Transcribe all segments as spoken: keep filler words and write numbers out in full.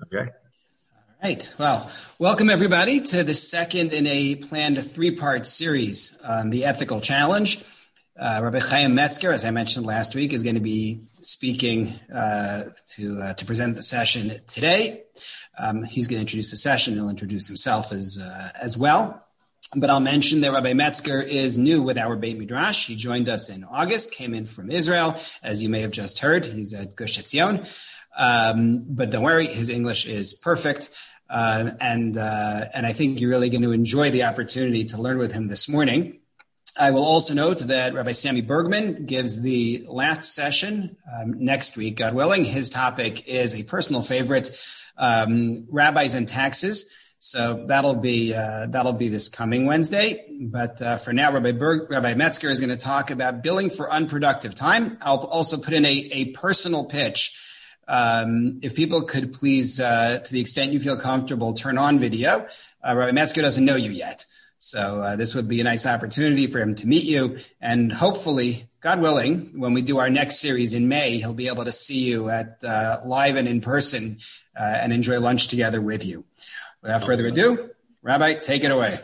Okay. All right. Well, welcome everybody to the second in a planned three-part series on the ethical challenge. Uh, Rabbi Chaim Metzger, as I mentioned last week, is going to be speaking uh, to uh, to present the session today. Um, he's going to introduce the session. He'll introduce himself as uh, as well. But I'll mention that Rabbi Metzger is new with our Beit Midrash. He joined us in August, came in from Israel, as you may have just heard. He's at Gush Etzion. Um, but don't worry, his English is perfect. Uh, and uh, and I think you're really going to enjoy the opportunity to learn with him this morning. I will also note that Rabbi Sammy Bergman gives the last session um, next week, God willing. His topic is a personal favorite, um, rabbis and taxes. So that'll be uh, that'll be this coming Wednesday. But uh, for now, Rabbi Berg, Rabbi Metzger is going to talk about billing for unproductive time. I'll also put in a, a personal pitch. Um, if people could please, uh, to the extent you feel comfortable, turn on video. Uh, Rabbi Metzger doesn't know you yet. So uh, this would be a nice opportunity for him to meet you. And hopefully, God willing, when we do our next series in May, he'll be able to see you at uh, live and in person uh, and enjoy lunch together with you. Without further ado, Rabbi, take it away.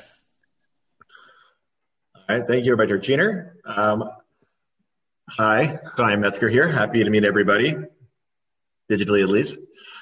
All right. Thank you, Rabbi Turchiner. Um, hi, Chaim Metzger here. Happy to meet everybody, digitally at least.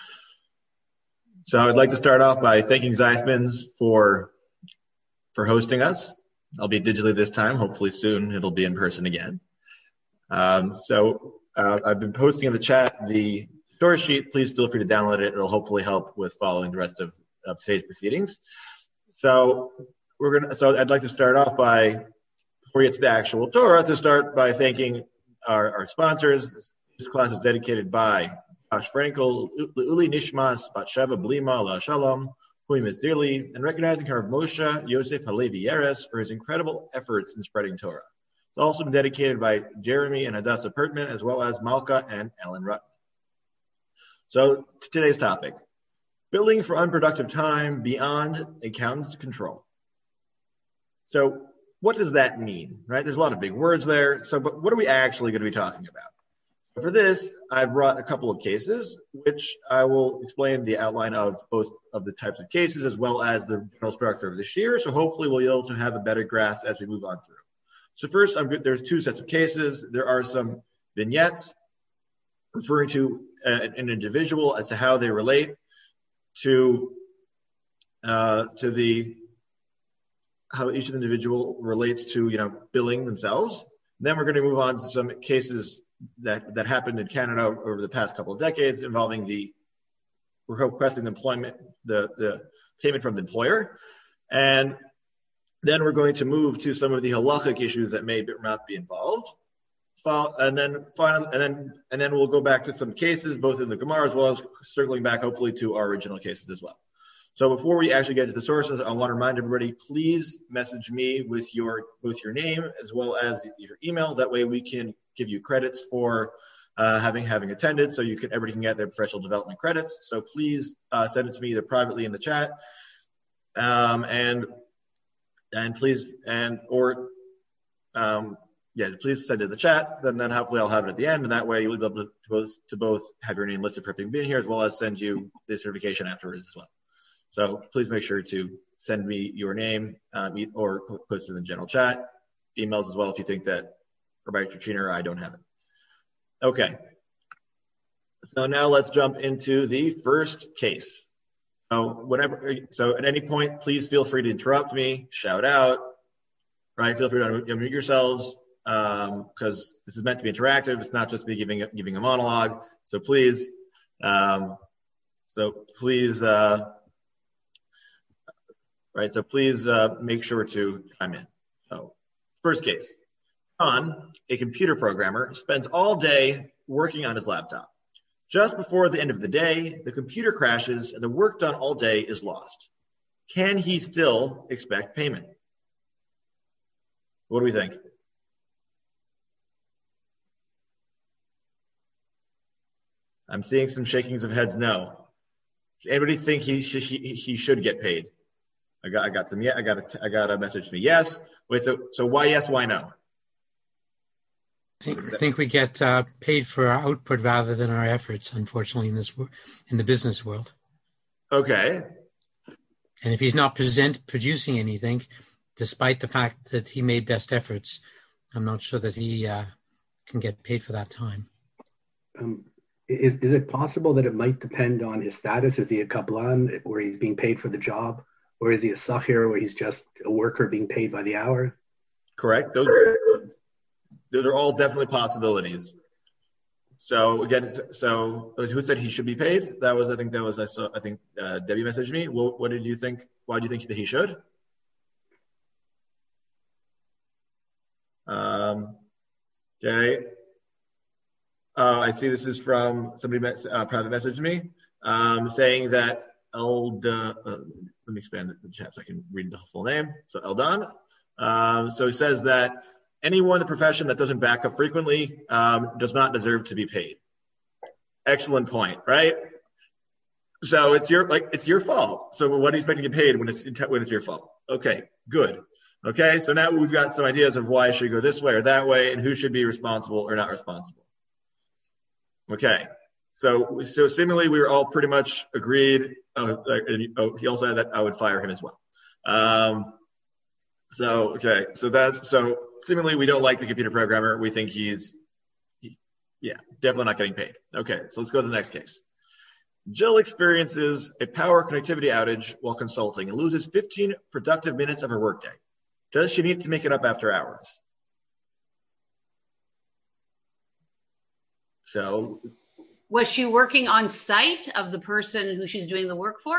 So I'd like to start off by thanking Zeifmans for, for hosting us. I'll be digitally this time. Hopefully soon it'll be in person again. Um, so uh, I've been posting in the chat the story sheet. Please feel free to download it. It'll hopefully help with following the rest of of today's proceedings. So we're gonna. So I'd like to start off by, before we get to the actual Torah, to start by thanking our, our sponsors. This, this class is dedicated by Josh Frankel, Uli Nishmas, Batsheva Blima, La Shalom, Hui Mizdirli, and recognizing Rav Moshe Yosef Halevi Yeres for his incredible efforts in spreading Torah. It's also been dedicated by Jeremy and Hadassah Pertman, as well as Malka and Ellen Rutten. So to today's topic. Billing for unproductive time beyond accountant's control. So what does that mean, right? There's a lot of big words there. So but what are we actually going to be talking about? For this, I brought a couple of cases, which I will explain the outline of both of the types of cases as well as the general structure of this year. So hopefully we'll be able to have a better grasp as we move on through. So first, I'm good. There's two sets of cases. There are some vignettes referring to uh, an individual as to how they relate to uh, to the how each individual relates to you know billing themselves. And then we're going to move on to some cases that that happened in Canada over the past couple of decades involving the requesting the employment the the payment from the employer, and then we're going to move to some of the halachic issues that may not be involved. And then finally, and then and then we'll go back to some cases, both in the Gemara as well as circling back, hopefully, to our original cases as well. So before we actually get to the sources, I want to remind everybody: please message me with your both your name as well as your email. That way, we can give you credits for uh, having having attended. So you can everybody can get their professional development credits. So please uh, send it to me either privately in the chat, um, and and please and or. Um, Yeah, please send it in the chat. Then, then hopefully I'll have it at the end, and that way you'll be able to both, to both have your name listed for having been here, as well as send you the certification afterwards as well. So please make sure to send me your name um, or post it in the general chat, emails as well if you think that Rabbi Turchiner or I don't have it. Okay. So now let's jump into the first case. So whenever, so at any point, please feel free to interrupt me, shout out, right? Feel free to unmute yourselves. Because um, this is meant to be interactive. It's not just me giving a, giving a monologue. So please, um, so please, uh, right. So please uh, make sure to chime in. So first case, John, a computer programmer, spends all day working on his laptop. Just before the end of the day, the computer crashes and the work done all day is lost. Can he still expect payment? What do we think? I'm seeing some shakings of heads. No. Does anybody think he he, he should get paid? I got I got some. Yeah, I got a I got a message to me. Yes. Wait. So so why yes? Why no? I think, I think we get uh, paid for our output rather than our efforts. Unfortunately, in this in the business world. Okay. And if he's not present producing anything, despite the fact that he made best efforts, I'm not sure that he uh, can get paid for that time. Um, is is it possible that it might depend on his status? Is he a kablan, where he's being paid for the job? Or is he a sahir, where he's just a worker being paid by the hour? Correct. Those, those are all definitely possibilities. So again, so who said he should be paid? That was, I think that was, I saw, I think uh, Debbie messaged me. What, what did you think? Why do you think that he should? Um, okay. Uh, I see this is from somebody met, uh, private messaged me um, saying that Eld, uh, uh, let me expand the chat so I can read the full name. So Eldon. Um, so he says that anyone in the profession that doesn't back up frequently um, does not deserve to be paid. Excellent point, right? So it's your like it's your fault. So what do you expect to get paid when it's when it's your fault? Okay, good. Okay, so now we've got some ideas of why it should go this way or that way, and who should be responsible or not responsible. Okay, so so seemingly we were all pretty much agreed. Oh, and, oh he also said that I would fire him as well. Um, so okay, so that's so seemingly we don't like the computer programmer. We think he's, he, yeah, definitely not getting paid. Okay, so let's go to the next case. Jill experiences a power connectivity outage while consulting and loses fifteen productive minutes of her workday. Does she need to make it up after hours? So, was she working on site of the person who she's doing the work for?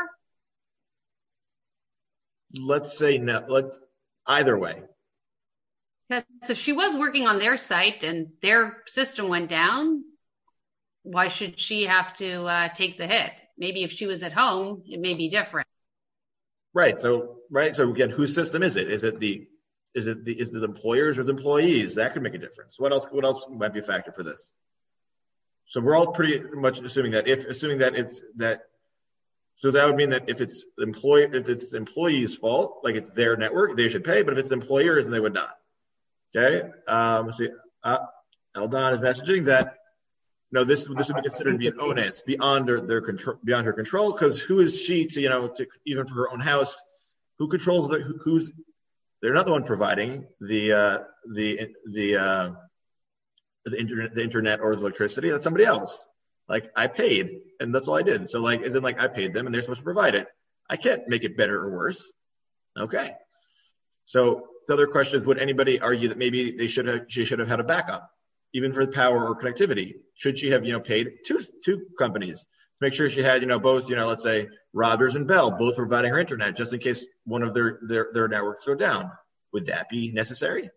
Let's say no. Let's either way. Because if she was working on their site and their system went down, why should she have to uh, take the hit? Maybe if she was at home, it may be different. Right. So, right. So again, whose system is it? Is it the, is it the, is it the employers or the employees? That could make a difference. What else? What else might be a factor for this? So we're all pretty much assuming that if, assuming that it's that, so that would mean that if it's the employee, if it's the employee's fault, like it's their network, they should pay. But if it's the employers, then they would not. Okay. Um, see, uh, Eldon is messaging that no, this this would be considered to be an onus beyond their, their control, beyond her control. Because who is she to you know to even for her own house? Who controls the? Who, who's? They're not the one providing the uh, the the uh, the internet, the internet or the electricity. That's somebody else. Like I paid, and that's all I did. So like, isn't like I paid them, and they're supposed to provide it. I can't make it better or worse. Okay. So the other question is, would anybody argue that maybe they should have she should have had a backup, even for the power or connectivity? Should she have you know paid two two companies to make sure she had you know both you know let's say Rogers and Bell both providing her internet just in case one of their their their networks go down? Would that be necessary?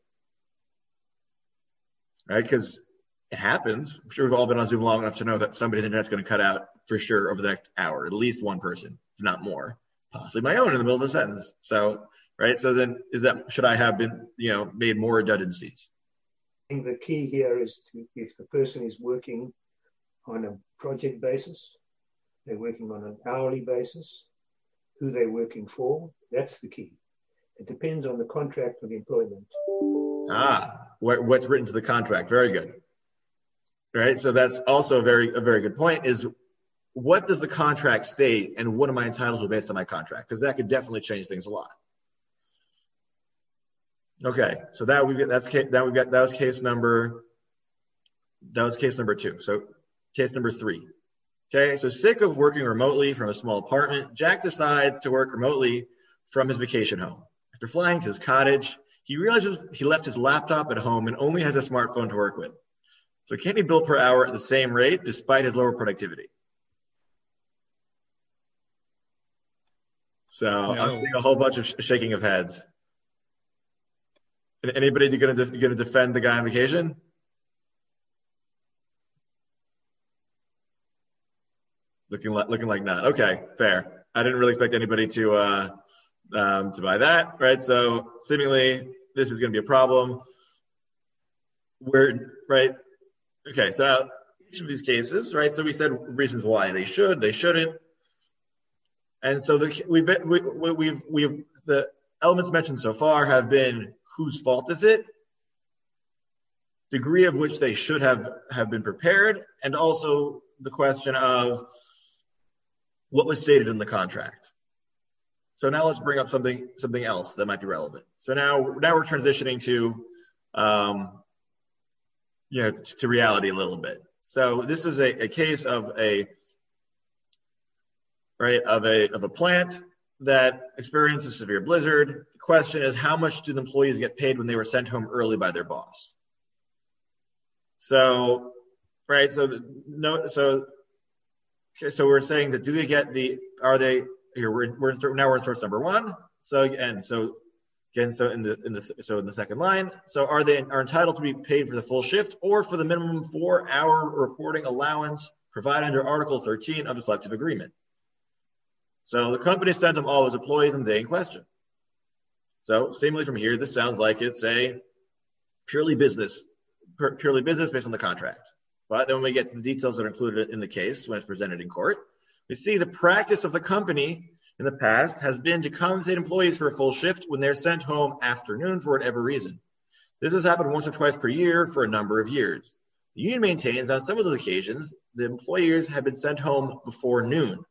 Right, because it happens. I'm sure we've all been on Zoom long enough to know that somebody's internet's going to cut out for sure over the next hour, at least one person, if not more, possibly my own in the middle of a sentence. So, right. So then is that, should I have been, you know, made more redundancies? I think the key here is to, if the person is working on a project basis, they're working on an hourly basis, who they're working for, that's the key. It depends on the contract of employment. Ah, what, what's written to the contract. Very good. Right. So that's also a very, a very good point is what does the contract state and what am I entitled to based on my contract? Because that could definitely change things a lot. Okay. So that we that's that we got, that was case number, that was case number two. So case number three. Okay. So sick of working remotely from a small apartment, Jack decides to work remotely from his vacation home. After flying to his cottage, he realizes he left his laptop at home and only has a smartphone to work with. So can he bill per hour at the same rate despite his lower productivity? So no. I'm seeing a whole bunch of sh- shaking of heads. Anybody going to going to defend the guy on vacation? Looking like looking like not. Okay, fair. I didn't really expect anybody to uh, um, to buy that, right? So seemingly this is going to be a problem. We're right. Okay, so each of these cases, right? So we said reasons why they should, they shouldn't, and so the, we've been, we, we've we've the elements mentioned so far have been whose fault is it, degree of which they should have have been prepared, and also the question of what was stated in the contract. So now let's bring up something something else that might be relevant. So now now we're transitioning to um, you know to reality a little bit. So this is a, a case of a right of a of a plant that experienced a severe blizzard. The question is, how much do the employees get paid when they were sent home early by their boss? So right, so the, no, so okay, so we're saying that do they get the are they here we're, we're in, now we're in source number one. So again, so again, so in the in the so in the second line, so are they are entitled to be paid for the full shift or for the minimum four hour reporting allowance provided under Article thirteen of the collective agreement? So the company sent them all as employees on the day in question. So seemingly from here, this sounds like it's a purely business, purely business based on the contract. But then when we get to the details that are included in the case when it's presented in court, we see the practice of the company in the past has been to compensate employees for a full shift when they're sent home afternoon for whatever reason. This has happened once or twice per year for a number of years. The union maintains on some of those occasions, the employees have been sent home before noon.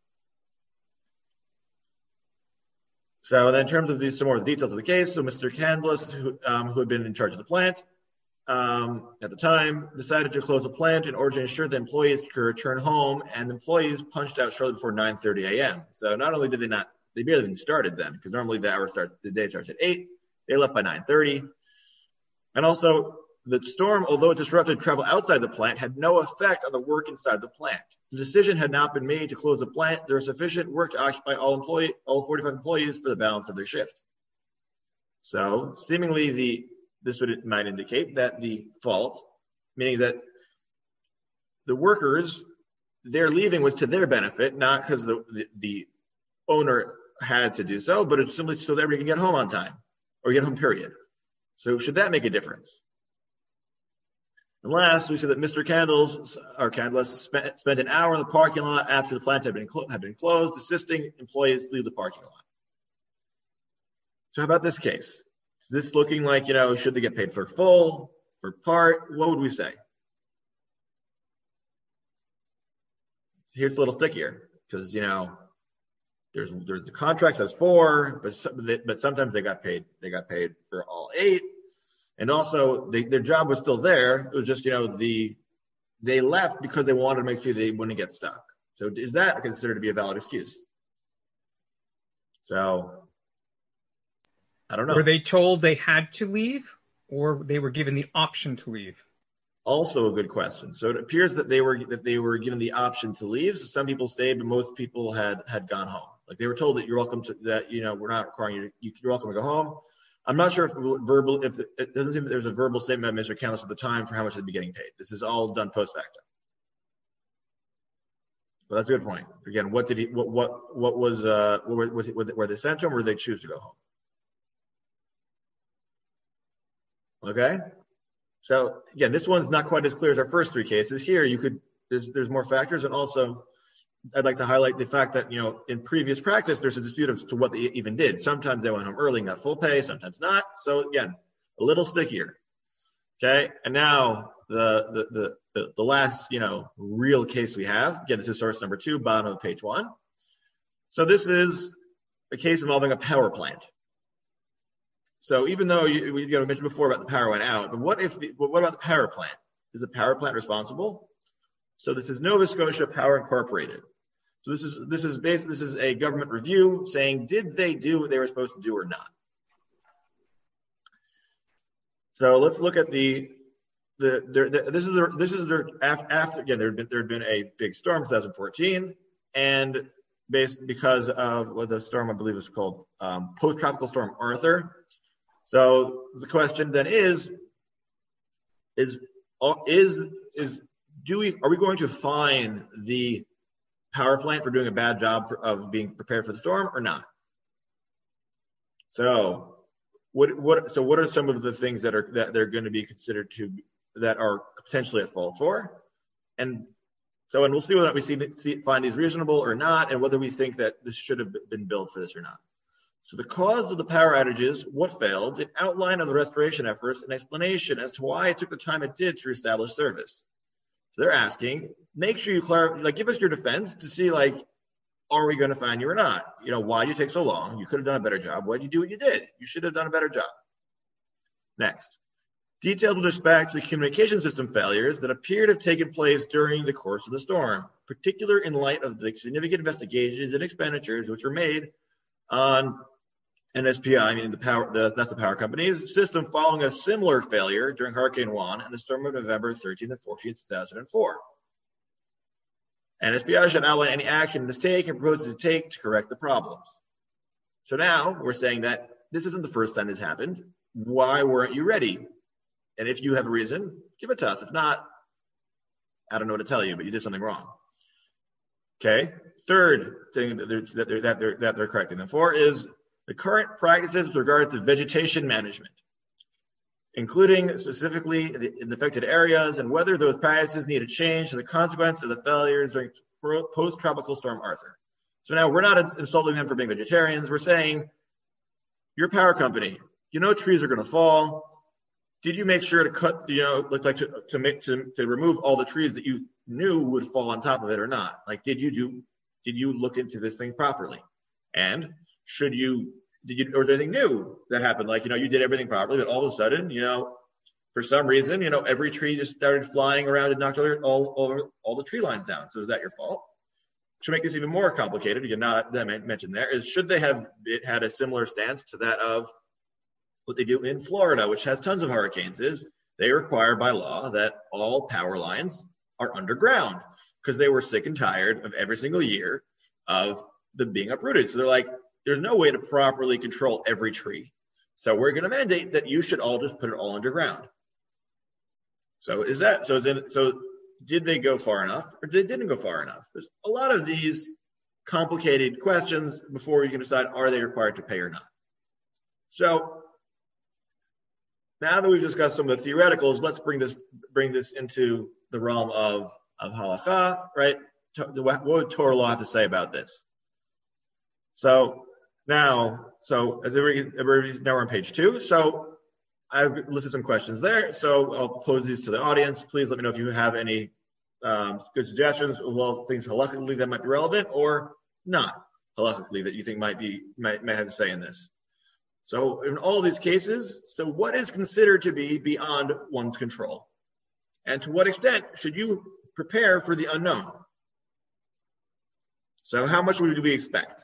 So then in terms of these, some more of the details of the case, so Mister Candless, who, um, who had been in charge of the plant um, at the time, decided to close the plant in order to ensure the employees could return home, and the employees punched out shortly before nine thirty a.m. So not only did they not, they barely even started then, because normally the hour starts, the day starts at eight, they left by nine thirty. And also, the storm, although it disrupted travel outside the plant, had no effect on the work inside the plant. The decision had not been made to close the plant. There was sufficient work to occupy all employee, all forty-five employees for the balance of their shift. So seemingly the this would might indicate that the fault, meaning that the workers, their leaving was to their benefit, not because the, the, the owner had to do so, but it's simply so that everybody can get home on time or get home, period. So should that make a difference? And last, we said that Mister Candles, or Candless, spent, spent an hour in the parking lot after the plant had been, clo- had been closed, assisting employees leave the parking lot. So how about this case? Is this looking like, you know, should they get paid for full, for part? What would we say? Here's a little stickier, because, you know, there's there's the contract says four, but but sometimes they got paid they got paid for all eight. And also, they, their job was still there. It was just, you know, the they left because they wanted to make sure they wouldn't get stuck. So is that considered to be a valid excuse? So, I don't know. Were they told they had to leave, or they were given the option to leave? Also a good question. So it appears that they were that they were given the option to leave. So some people stayed, but most people had had gone home. Like they were told that you're welcome to that. You know, we're not requiring you. To, you're welcome to go home. I'm not sure if verbal, if it doesn't seem that there's a verbal statement by Mister Candless at the time for how much they'd be getting paid. This is all done post facto. Well, that's a good point. Again, what did he? What what what was? Uh, what was, was it, were they sent to him, or did they choose to go home? Okay. So again, this one's not quite as clear as our first three cases. Here, you could there's there's more factors, and also I'd like to highlight the fact that, you know, in previous practice, there's a dispute as to what they even did. Sometimes they went home early and got full pay, sometimes not. So again, a little stickier. Okay, and now the the the the, the last, you know, real case we have. Again, this is source number two, bottom of page one. So this is a case involving a power plant. So even though you, we you know, mentioned before about the power went out, but what if the, what about the power plant? Is the power plant responsible? So this is Nova Scotia Power Incorporated. So this is this is based this is a government review saying, did they do what they were supposed to do or not? So let's look at the the, the, the this is their this is their after again there had been there had been a big storm in twenty fourteen, and based because of what the storm I believe is called um, post-tropical storm Arthur. So the question then is is is is do we are we going to fine the power plant for doing a bad job for, of being prepared for the storm or not? So what what so what are some of the things that are that they're going to be considered to that are potentially at fault for? And so and we'll see whether we see, see find these reasonable or not, and whether we think that this should have been billed for this or not. So the cause of the power outages, what failed, an outline of the restoration efforts, an explanation as to why it took the time it did to reestablish service. So they're asking, make sure you clarify, like, give us your defense to see, like, are we going to fine you or not? You know, why did you take so long? You could have done a better job. Why did you do what you did? You should have done a better job. Next, details with respect to the communication system failures that appear to have taken place during the course of the storm, particularly in light of the significant investigations and expenditures which were made on N S P I, meaning the power, the, that's the power company's system, following a similar failure during Hurricane Juan and the storm of November thirteenth and fourteenth, two thousand four. N S P I should outline any action it is taken and proposes to take to correct the problems. So now we're saying that this isn't the first time this happened. Why weren't you ready? And if you have a reason, give it to us. If not, I don't know what to tell you, but you did something wrong. Okay. Third thing that they're, that they're, that they're, that they're correcting them for is the current practices with regard to vegetation management, including specifically the, in the affected areas and whether those practices need to change as a consequence of the failures during post-tropical storm Arthur. So now we're not insulting them for being vegetarians. We're saying, your power company, you know trees are going to fall. Did you make sure to cut, you know, look like to, to make to, to remove all the trees that you knew would fall on top of it or not? Like, did you do, did you look into this thing properly? And should you, did you, or is there anything new that happened? Like, you know, you did everything properly, but all of a sudden, you know, for some reason, you know, every tree just started flying around and knocked all over all the tree lines down. So is that your fault? To make this even more complicated, again, not that I mentioned there, is should they have it had a similar stance to that of what they do in Florida, which has tons of hurricanes, is they require by law that all power lines are underground because they were sick and tired of every single year of them being uprooted. So they're like, there's no way to properly control every tree. So we're going to mandate that you should all just put it all underground. So is that, so is it, so did they go far enough or did, didn't go far enough? There's a lot of these complicated questions before you can decide, are they required to pay or not? So now that we've discussed some of the theoreticals, let's bring this bring this into the realm of, of halakha, right? What would Torah law have to say about this? So now, so as everybody, now we're on page two. So I've listed some questions there. So I'll pose these to the audience. Please let me know if you have any um, good suggestions, well, things halakhically that might be relevant or not halakhically that you think might be might, might have to say in this. So in all these cases, so what is considered to be beyond one's control? And to what extent should you prepare for the unknown? So how much do we expect?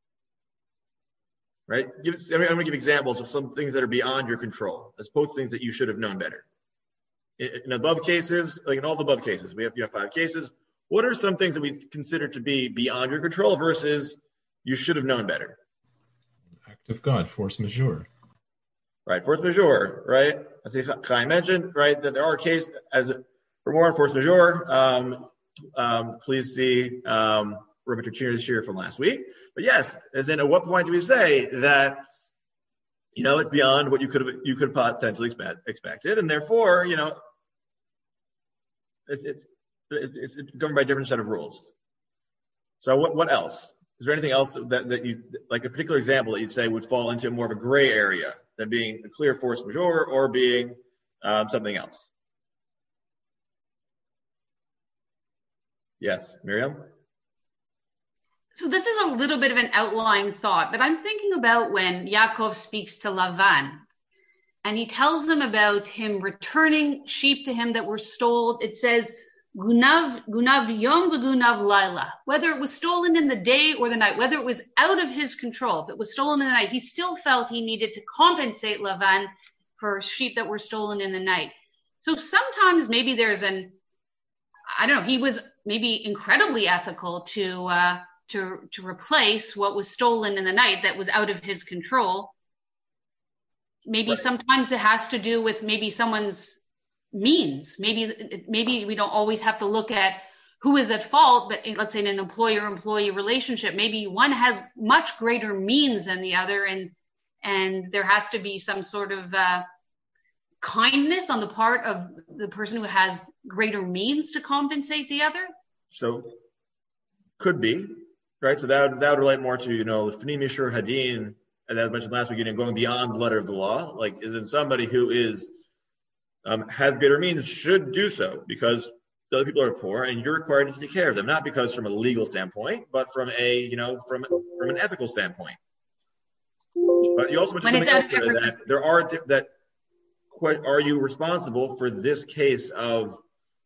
Right? Give, I'm going to give examples of some things that are beyond your control, as opposed to things that you should have known better. In, in above cases, like in all the above cases, we have, you have five cases. What are some things that we consider to be beyond your control versus you should have known better? Act of God, force majeure. Right, force majeure, right? As Kai mentioned, right, that there are cases, as for more on force majeure, um, um, please see um, Rabbi Turchiner this year from last week. But yes, as in at what point do we say that, you know, it's beyond what you could have, you could have potentially expect, expected, and therefore, you know, it's, it's, it's, it's governed by a different set of rules. So what, what else? Is there anything else that, that you, like a particular example that you'd say would fall into more of a gray area than being a clear force majeure or being um, something else? Yes, Miriam? So this is a little bit of an outlying thought, but I'm thinking about when Yaakov speaks to Lavan and he tells him about him returning sheep to him that were stolen. It says, Gunav, Gunav Yom v'Gunav Laila. Whether it was stolen in the day or the night, whether it was out of his control, if it was stolen in the night, he still felt he needed to compensate Lavan for sheep that were stolen in the night. So sometimes maybe there's an, I don't know, he was maybe incredibly ethical to, uh, to, to replace what was stolen in the night that was out of his control. Maybe right. Sometimes it has to do with maybe someone's means. Maybe maybe we don't always have to look at who is at fault, but let's say in an employer-employee relationship, maybe one has much greater means than the other, and and there has to be some sort of uh, kindness on the part of the person who has greater means to compensate the other. So could be, right? So that, that would relate more to, you know, F'ni Mishur Hadin, and as I mentioned last week, you know, going beyond the letter of the law, like is in somebody who is Um, has greater means should do so because the other people are poor, and you're required to take care of them, not because from a legal standpoint, but from a, you know, from from an ethical standpoint. But you also mentioned something else there, that there are that are you responsible for this case of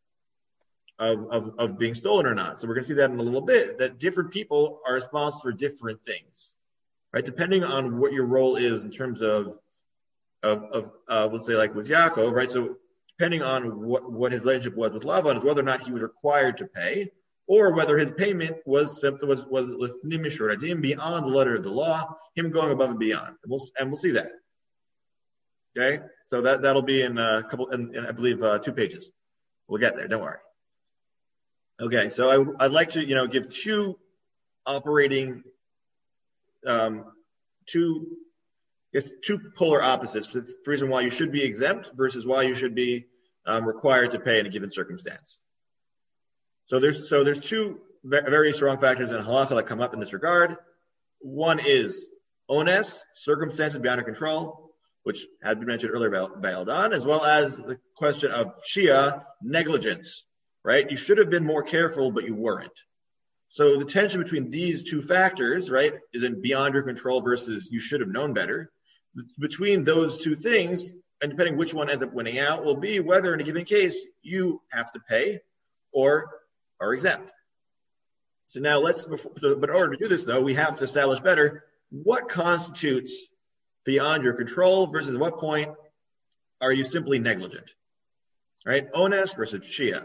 of of, of being stolen or not? So we're going to see that in a little bit. That different people are responsible for different things, right? Depending on what your role is in terms of of of uh, let's say like with Yaakov, right? So depending on what, what his relationship was with Lavan is whether or not he was required to pay, or whether his payment was simply was was lifnim mishur adim, beyond the letter of the law, him going above and beyond. And we'll and we'll see that. Okay, so that that'll be in a couple, in, in I believe uh, two pages. We'll get there. Don't worry. Okay, so I, I'd like to you know give two operating, um, two. It's two polar opposites. It's the reason why you should be exempt versus why you should be um, required to pay in a given circumstance. So there's so there's two very strong factors in halacha that come up in this regard. One is ones, circumstances beyond our control, which had been mentioned earlier by, by Eldon, as well as the question of shia, negligence, right? You should have been more careful, but you weren't. So the tension between these two factors, right, is in beyond your control versus you should have known better. Between those two things, and depending which one ends up winning out, will be whether in a given case you have to pay or are exempt. So now let's, before, but in order to do this though, we have to establish better what constitutes beyond your control versus what point are you simply negligent, right? Ones versus shia.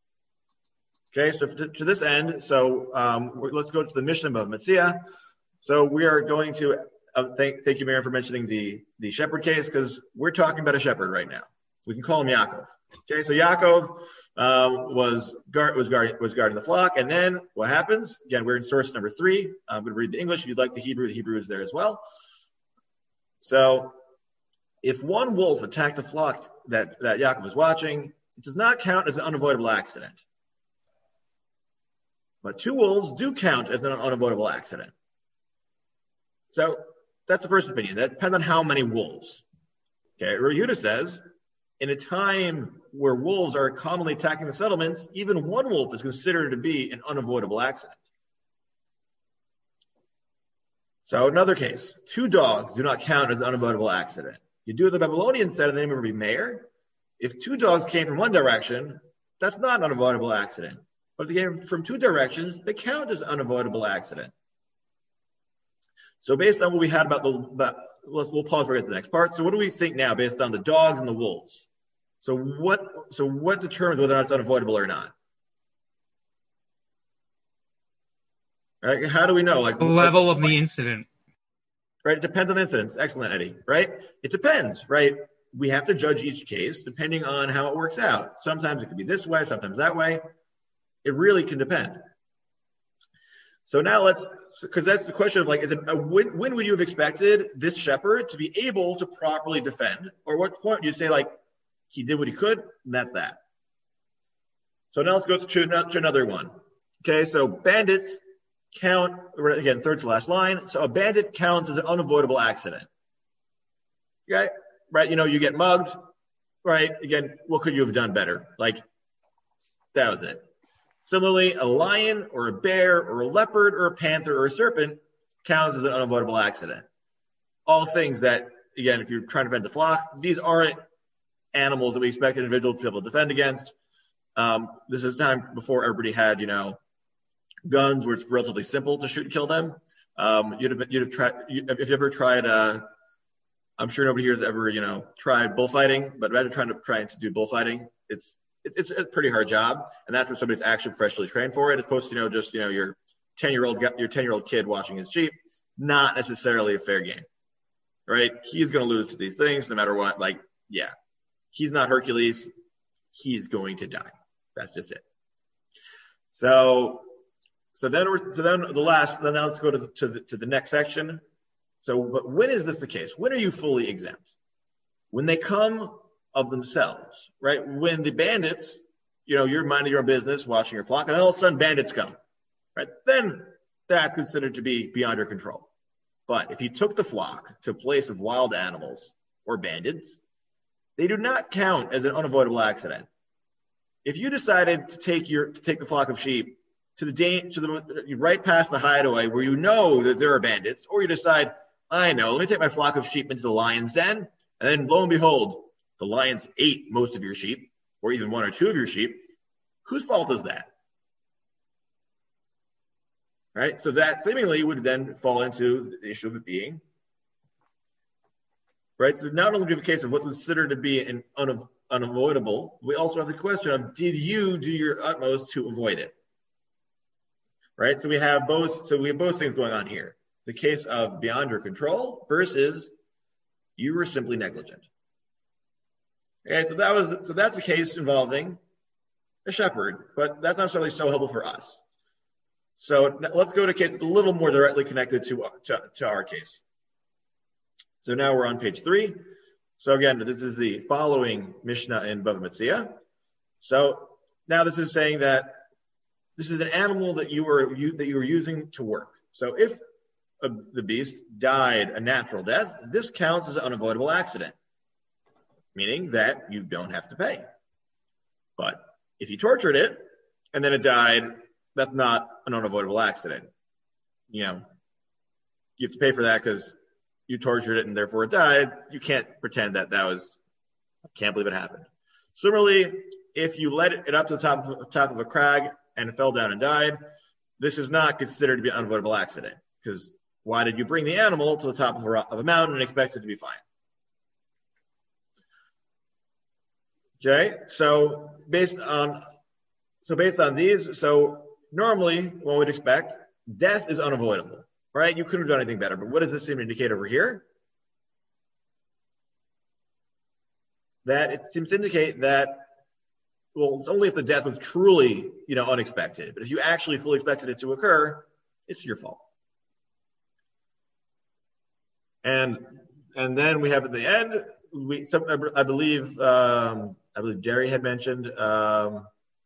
Okay, so to, to this end, so um, let's go to the Mishnah of Metzia. So we are going to uh, thank thank you, Miriam, for mentioning the the shepherd case, because we're talking about a shepherd right now. We can call him Yaakov. Okay, so Yaakov um, was guard was guard was guarding the flock, and then what happens? Again, we're in source number three. I'm going to read the English. If you'd like the Hebrew, the Hebrew is there as well. So, if one wolf attacked a flock that that Yaakov was watching, it does not count as an unavoidable accident. But two wolves do count as an unavoidable accident. So that's the first opinion. That depends on how many wolves. Okay, Yehuda says, in a time where wolves are commonly attacking the settlements, even one wolf is considered to be an unavoidable accident. So another case, two dogs do not count as an unavoidable accident. You do what the Babylonians said in the name of Rabbi Meir. If two dogs came from one direction, that's not an unavoidable accident. But if they came from two directions, they count as an unavoidable accident. So based on what we had about the, about, let's, we'll pause for the next part. So what do we think now based on the dogs and the wolves? So what, so what determines whether or not it's unavoidable or not? Right? How do we know? Like the level what, of the incident. Right? It depends on the incidents. Excellent, Eddie. Right? It depends, right? We have to judge each case depending on how it works out. Sometimes it could be this way, sometimes that way. It really can depend. So now let's, because that's the question of like, is it a, when, when would you have expected this shepherd to be able to properly defend? Or what point do you say like, he did what he could, and that's that. So now let's go to, to another one. Okay, so bandits count, again, third to last line. So a bandit counts as an unavoidable accident. Okay, right, you know, you get mugged, right? Again, what could you have done better? Like, that was it. Similarly, a lion or a bear or a leopard or a panther or a serpent counts as an unavoidable accident. All things that, again, if you're trying to defend the flock, these aren't animals that we expect an individual to be able to defend against. Um, this is time before everybody had, you know, guns where it's relatively simple to shoot and kill them. Um, you'd have, you'd have tried, you, if you ever tried, uh, I'm sure nobody here has ever, you know, tried bullfighting, but rather trying to trying to do bullfighting, it's It's a pretty hard job, and that's what somebody's actually professionally trained for it, as opposed to, you know, just, you know, your ten-year-old your ten-year-old kid watching his Jeep. Not necessarily a fair game, right? He's going to lose to these things no matter what. Like, yeah, he's not Hercules. He's going to die. That's just it. So, so then we're, so then the last. Then now let's go to the, to the to the next section. So, but when is this the case? When are you fully exempt? When they come of themselves, right? When the bandits, you know, you're minding your own business, watching your flock, and then all of a sudden bandits come, right? Then that's considered to be beyond your control. But if you took the flock to a place of wild animals or bandits, they do not count as an unavoidable accident. if you decided to take your to take the flock of sheep to the to the right past the hideaway where you know that there are bandits, or you decide, I know, let me take my flock of sheep into the lion's den, and then lo and behold, the lions ate most of your sheep, or even one or two of your sheep, whose fault is that? Right? So that seemingly would then fall into the issue of it being, right? So not only do we have a case of what's considered to be an unav- unavoidable, we also have the question of, did you do your utmost to avoid it? Right? So we have both, so we have both things going on here. The case of beyond your control versus you were simply negligent. Okay, so that was, so that's a case involving a shepherd, but that's not necessarily so helpful for us. So let's go to a case that's a little more directly connected to, to, to our case. So now we're on page three. So again, this is the following Mishnah in Bava Metzia. So now this is saying that this is an animal that you were you, that you were using to work. So if a, the beast died a natural death, this counts as an unavoidable accident, meaning that you don't have to pay. But if you tortured it and then it died, that's not an unavoidable accident. You know, you have to pay for that because you tortured it and therefore it died. You can't pretend that that was, I can't believe it happened. Similarly, if you let it up to the top of, top of a crag and it fell down and died, this is not considered to be an unavoidable accident, because why did you bring the animal to the top of a, of a mountain and expect it to be fine? Okay, so based on so based on these, so normally one would expect death is unavoidable, right? You couldn't have done anything better. But what does this seem to indicate over here? That it seems to indicate that, well, it's only if the death was truly, you know, unexpected. But if you actually fully expected it to occur, it's your fault. And and then we have at the end, we some, I believe um, I believe Jerry had mentioned um,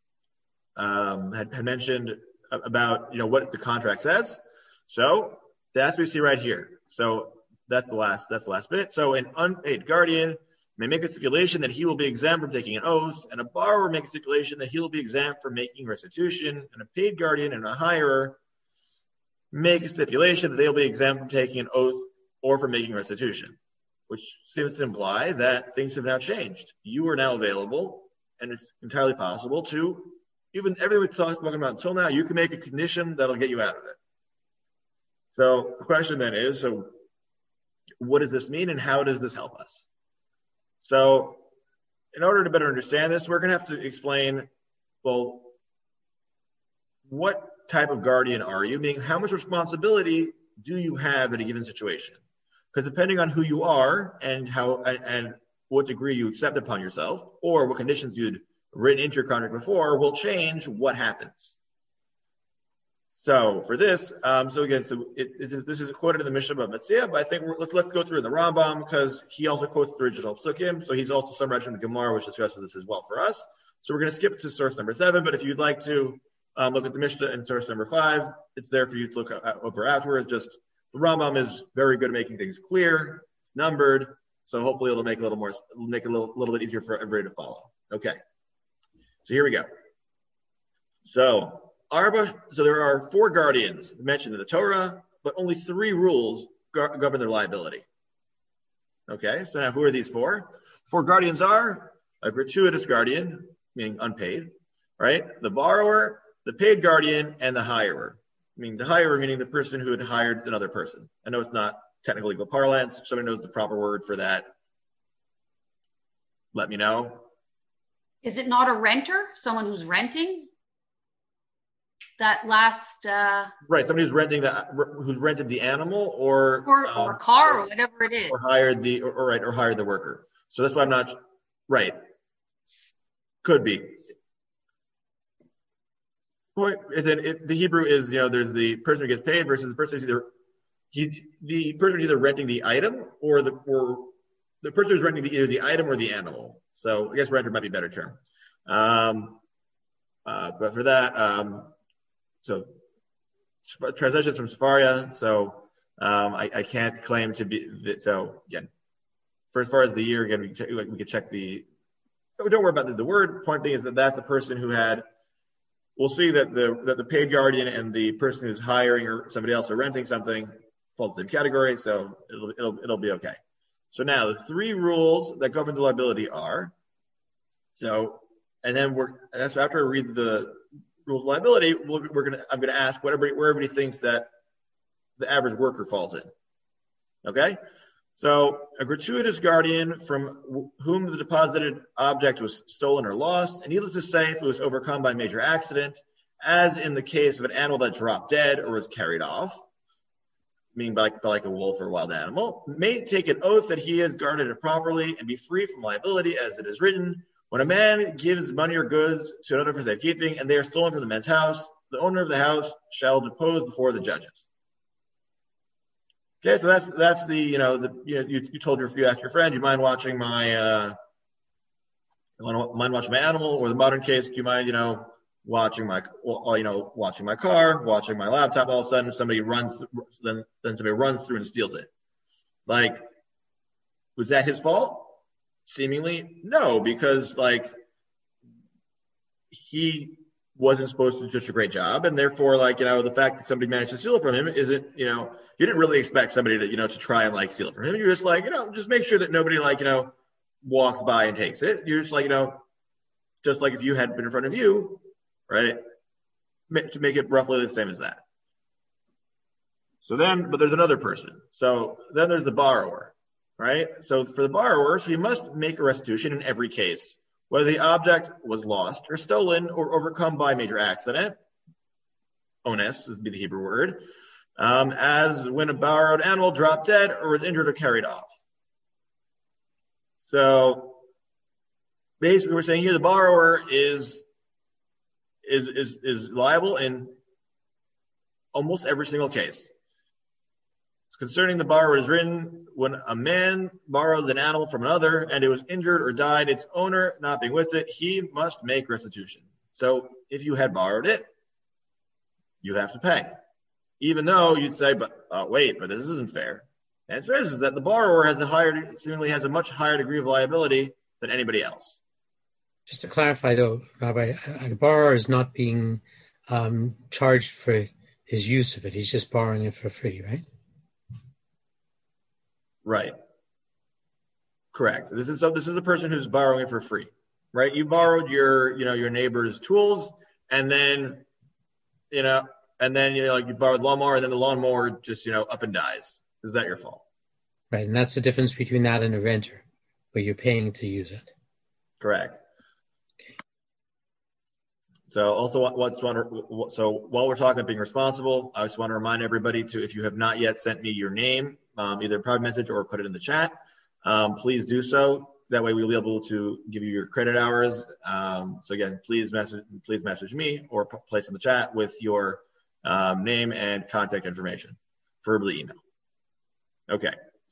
um, had, had mentioned about, you know, what the contract says. So that's what we see right here. So that's the last that's the last bit. So an unpaid guardian may make a stipulation that he will be exempt from taking an oath, and a borrower make a stipulation that he will be exempt from making restitution, and a paid guardian and a hirer make a stipulation that they will be exempt from taking an oath or from making restitution, which seems to imply that things have now changed. You are now available, and it's entirely possible to, even everything we've talked about until now, you can make a condition that'll get you out of it. So the question then is, so what does this mean, and how does this help us? So in order to better understand this, we're going to have to explain, well, what type of guardian are you? Meaning, how much responsibility do you have in a given situation? Because depending on who you are and how and, and what degree you accept upon yourself, or what conditions you'd written into your contract before, will change what happens. So for this, um, so again, so it's, it's this is quoted in the Mishnah of Metzia, but I think we're, let's let's go through the Rambam, because he also quotes the original Psukim, so he's also summarizing the Gemara, which discusses this as well for us. So we're going to skip to source number seven, but if you'd like to um, look at the Mishnah in source number five, it's there for you to look over afterwards. Just the Rambam is very good at making things clear. It's numbered, so hopefully it'll make it a little more, it'll make it a little, little bit easier for everybody to follow. Okay, so here we go. So. Arba, so there are four guardians mentioned in the Torah, but only three rules go- govern their liability. Okay, so now who are these four? Four guardians are a gratuitous guardian, meaning unpaid, right? The borrower, the paid guardian, and the hirer. I mean, the hirer meaning the person who had hired another person. I know it's not technical legal parlance. If somebody knows the proper word for that, let me know. Is it not a renter? Someone who's renting? That last uh right, somebody who's renting that, who's rented the animal, or or, um, or car, or whatever it is, or hired the or, or right or hired the worker. So that's why I'm not right. Could be. Point is that it, the Hebrew is, you know, there's the person who gets paid versus the person who's either he's the person who's either renting the item or the or the person who's renting the, either the item or the animal. So I guess renter might be a better term. Um, uh, but for that. Um, So translations from Sefaria. So um, I, I can't claim to be. So again, for as far as the year, again, we can check, we can check the So don't worry about the, the word. Point being is that that's the person who had. We'll see that the that the paid guardian and the person who's hiring or somebody else or renting something fall in the same category, so it'll it'll it'll be okay. So now the three rules that govern the liability are. So, and then we're that's after I read the rules of liability, we're, we're gonna I'm gonna ask what everybody where everybody thinks that the average worker falls in. Okay. So a gratuitous guardian from whom the deposited object was stolen or lost, and needless to say, if it was overcome by a major accident, as in the case of an animal that dropped dead or was carried off, meaning by like, by like a wolf or a wild animal, may take an oath that he has guarded it properly and be free from liability, as it is written, when a man gives money or goods to another for safekeeping, and they are stolen from the man's house, the owner of the house shall depose before the judges. Okay, so that's that's the you know the you know, you, you told your you asked your friend, do you mind watching my uh, you mind watching my animal, or the modern case, do you mind you know watching my well, you know watching my car, watching my laptop? All of a sudden, somebody runs then then somebody runs through and steals it. Like, was that his fault? Seemingly, no, because like he wasn't supposed to do such a great job, and therefore, like, you know, the fact that somebody managed to steal it from him isn't, you know, you didn't really expect somebody to, you know, to try and like steal it from him. You're just like, you know, just make sure that nobody like, you know, walks by and takes it. You're just like, you know, just like if you had been in front of you, right, to make it roughly the same as that. So then, but there's another person. So then there's the borrower, right? So for the borrower, so he must make a restitution in every case, whether the object was lost or stolen or overcome by a major accident, ones would be the Hebrew word, um, as when a borrowed animal dropped dead or was injured or carried off. So basically we're saying here the borrower is is is, is liable in almost every single case. Concerning the borrower is written, when a man borrows an animal from another and it was injured or died, its owner not being with it, he must make restitution. So if you had borrowed it, you have to pay. Even though you'd say, but uh, wait, but this isn't fair. The answer is, is that the borrower has a higher, seemingly has a much higher degree of liability than anybody else. Just to clarify though, Rabbi, a borrower is not being um, charged for his use of it. He's just borrowing it for free, right? Right. Correct. This is so this is the person who's borrowing it for free, right? You borrowed your, you know, your neighbor's tools, and then, you know, and then you know, like you borrowed the lawnmower, and then the lawnmower just, you know, up and dies. Is that your fault? Right, and that's the difference between that and a renter, where you're paying to use it. Correct. Okay. So also, what's one? So while we're talking about being responsible, I just want to remind everybody to, if you have not yet sent me your name, um, either private message or put it in the chat, um, please do so. That way, we'll be able to give you your credit hours. Um, so again, please message, please message me or p- place in the chat with your um, name and contact information, verbally email. Okay.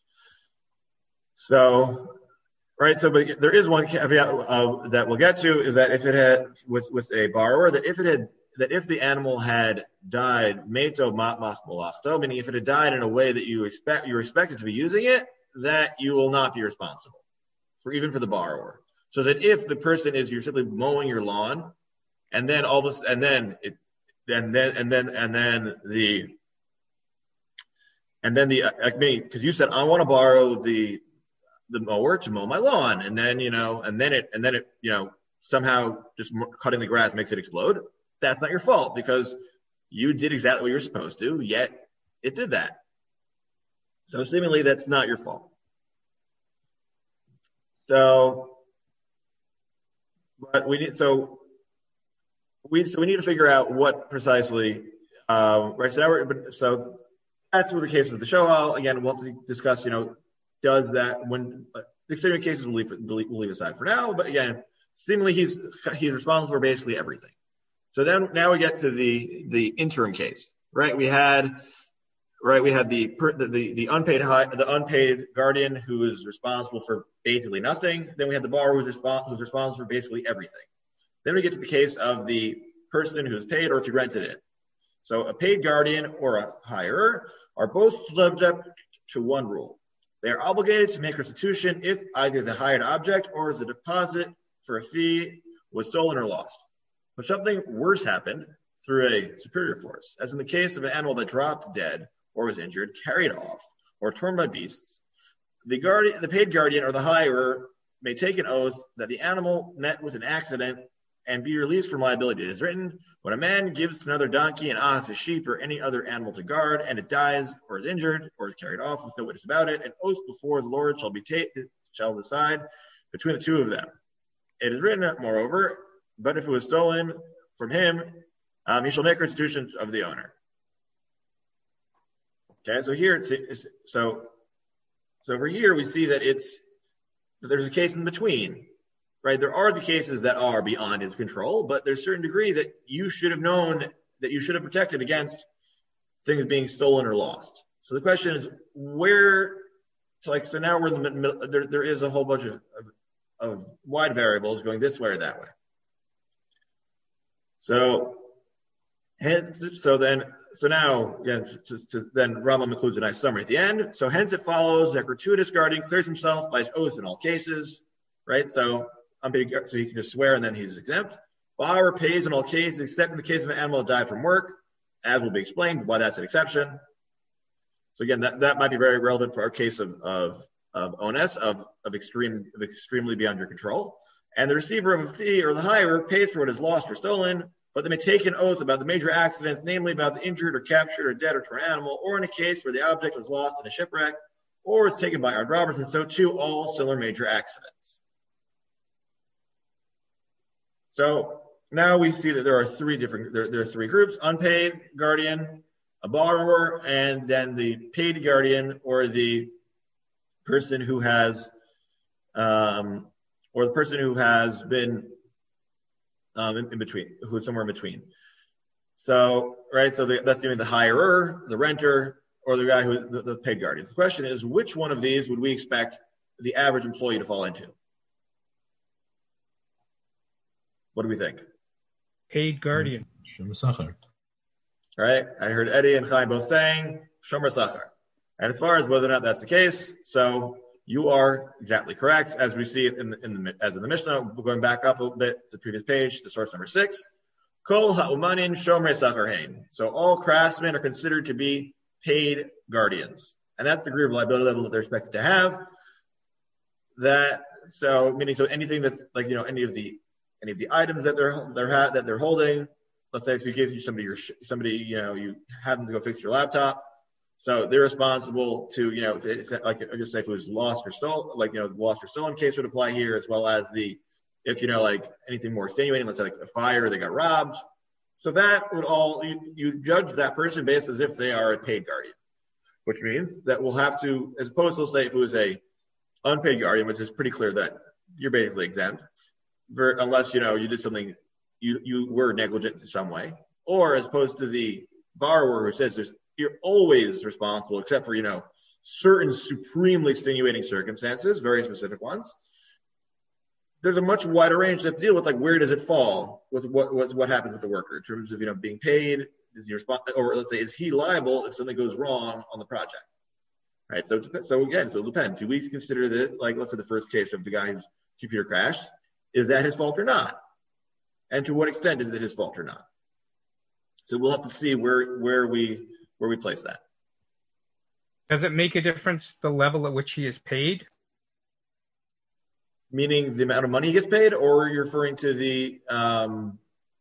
So. Right, so but there is one caveat uh, that we'll get to, is that if it had with with a borrower, that if it had that if the animal had died meto mat mach malachto, meaning if it had died in a way that you expect you expected to be using it, that you will not be responsible for, even for the borrower. So that if the person is you're simply mowing your lawn, and then all this and then it and then and then and then the and then the I mean, because you said I want to borrow the the mower to mow my lawn, and then you know and then it and then it you know somehow just cutting the grass makes it explode. That's not your fault, because you did exactly what you were supposed to, yet it did that. So seemingly that's not your fault. So but we need so we so we need to figure out what precisely uh, right so now we're, but so that's what the case of the shohal. Again, we'll have to discuss, you know, does that when uh, the extreme cases we'll leave, we'll leave aside for now, but again, seemingly he's he's responsible for basically everything. So then now we get to the the interim case, right? We had right we had the the the, the unpaid high, the unpaid guardian who is responsible for basically nothing. Then we had the borrower who's responsible who's responsible for basically everything. Then we get to the case of the person who's paid or if you rented it. So a paid guardian or a hirer are both subject to one rule. They are obligated to make restitution if either the hired object or the deposit for a fee was stolen or lost. But something worse happened through a superior force, as in the case of an animal that dropped dead or was injured, carried off, or torn by beasts. The guardian, the paid guardian or the hirer may take an oath that the animal met with an accident and be released from liability. It is written, when a man gives to another donkey, an ox, a sheep, or any other animal to guard, and it dies, or is injured, or is carried off with no witness about it, an oath before the Lord shall be taken, shall decide between the two of them. It is written, moreover, but if it was stolen from him, um, he shall make restitution of the owner. Okay, so here it's, it's so so over here we see that it's there's a case in between. Right, there are the cases that are beyond his control, but there's a certain degree that you should have known, that you should have protected against things being stolen or lost. So the question is, where, so like, so now we're in the middle, there, there is a whole bunch of, of, of wide variables going this way or that way. So, hence, so then, so now, yeah, to, to, then Rambam includes a nice summary at the end. So hence it follows that gratuitous guardian clears himself by his oath in all cases, right? So, so he can just swear and then he's exempt. Borrower pays in all cases except in the case of an animal that died from work, as will be explained why that's an exception. So again, that, that might be very relevant for our case of of of onus, of of extreme of extremely beyond your control. And the receiver of a fee or the hirer pays for what is lost or stolen, but they may take an oath about the major accidents, namely about the injured or captured or dead or torn animal, or in a case where the object was lost in a shipwreck or was taken by armed robbers, and so too all similar major accidents. So now we see that there are three different, there, there are three groups: unpaid guardian, a borrower, and then the paid guardian, or the person who has, um, or the person who has been um, in, in between, who is somewhere in between. So, right, so the, that's going to be the hirer, the renter, or the guy who the, the paid guardian. The question is, which one of these would we expect the average employee to fall into? What do we think? Paid guardian. Shomer Sachar. All right. I heard Eddie and Chaim both saying Shomer Sachar. And as far as whether or not that's the case, so you are exactly correct, as we see it in the, in the as in the Mishnah. Going back up a little bit to the previous page, to source number six. Kol ha'umanin Shomer Sachar hein. So all craftsmen are considered to be paid guardians, and that's the degree of liability level that they're expected to have. That so meaning so anything that's like you know any of the Any of the items that they're they're ha- that they're holding, let's say if you give you somebody your somebody you know you have them to go fix your laptop, so they're responsible to you know if it's like I just say if it was lost or stolen, like you know lost or stolen case would apply here, as well as the if you know like anything more extenuating, let's say like a fire, they got robbed, so that would all you, you judge that person based as if they are a paid guardian, which means that we'll have to, as opposed to say if it was a unpaid guardian, which is pretty clear that you're basically exempt. Unless, you know, you did something, you, you were negligent in some way, or as opposed to the borrower who says there's, you're always responsible except for, you know, certain supremely extenuating circumstances, very specific ones. There's a much wider range to deal with, like where does it fall with what what, what happens with the worker in terms of, you know, being paid, is he responsible, or let's say, is he liable if something goes wrong on the project, right? So, so again, so it depends. Do we consider that, like, let's say the first case of the guy whose computer crashed, is that his fault or not? And to what extent is it his fault or not? So we'll have to see where where we where we place that. Does it make a difference the level at which he is paid? Meaning the amount of money he gets paid, or you're referring to the um,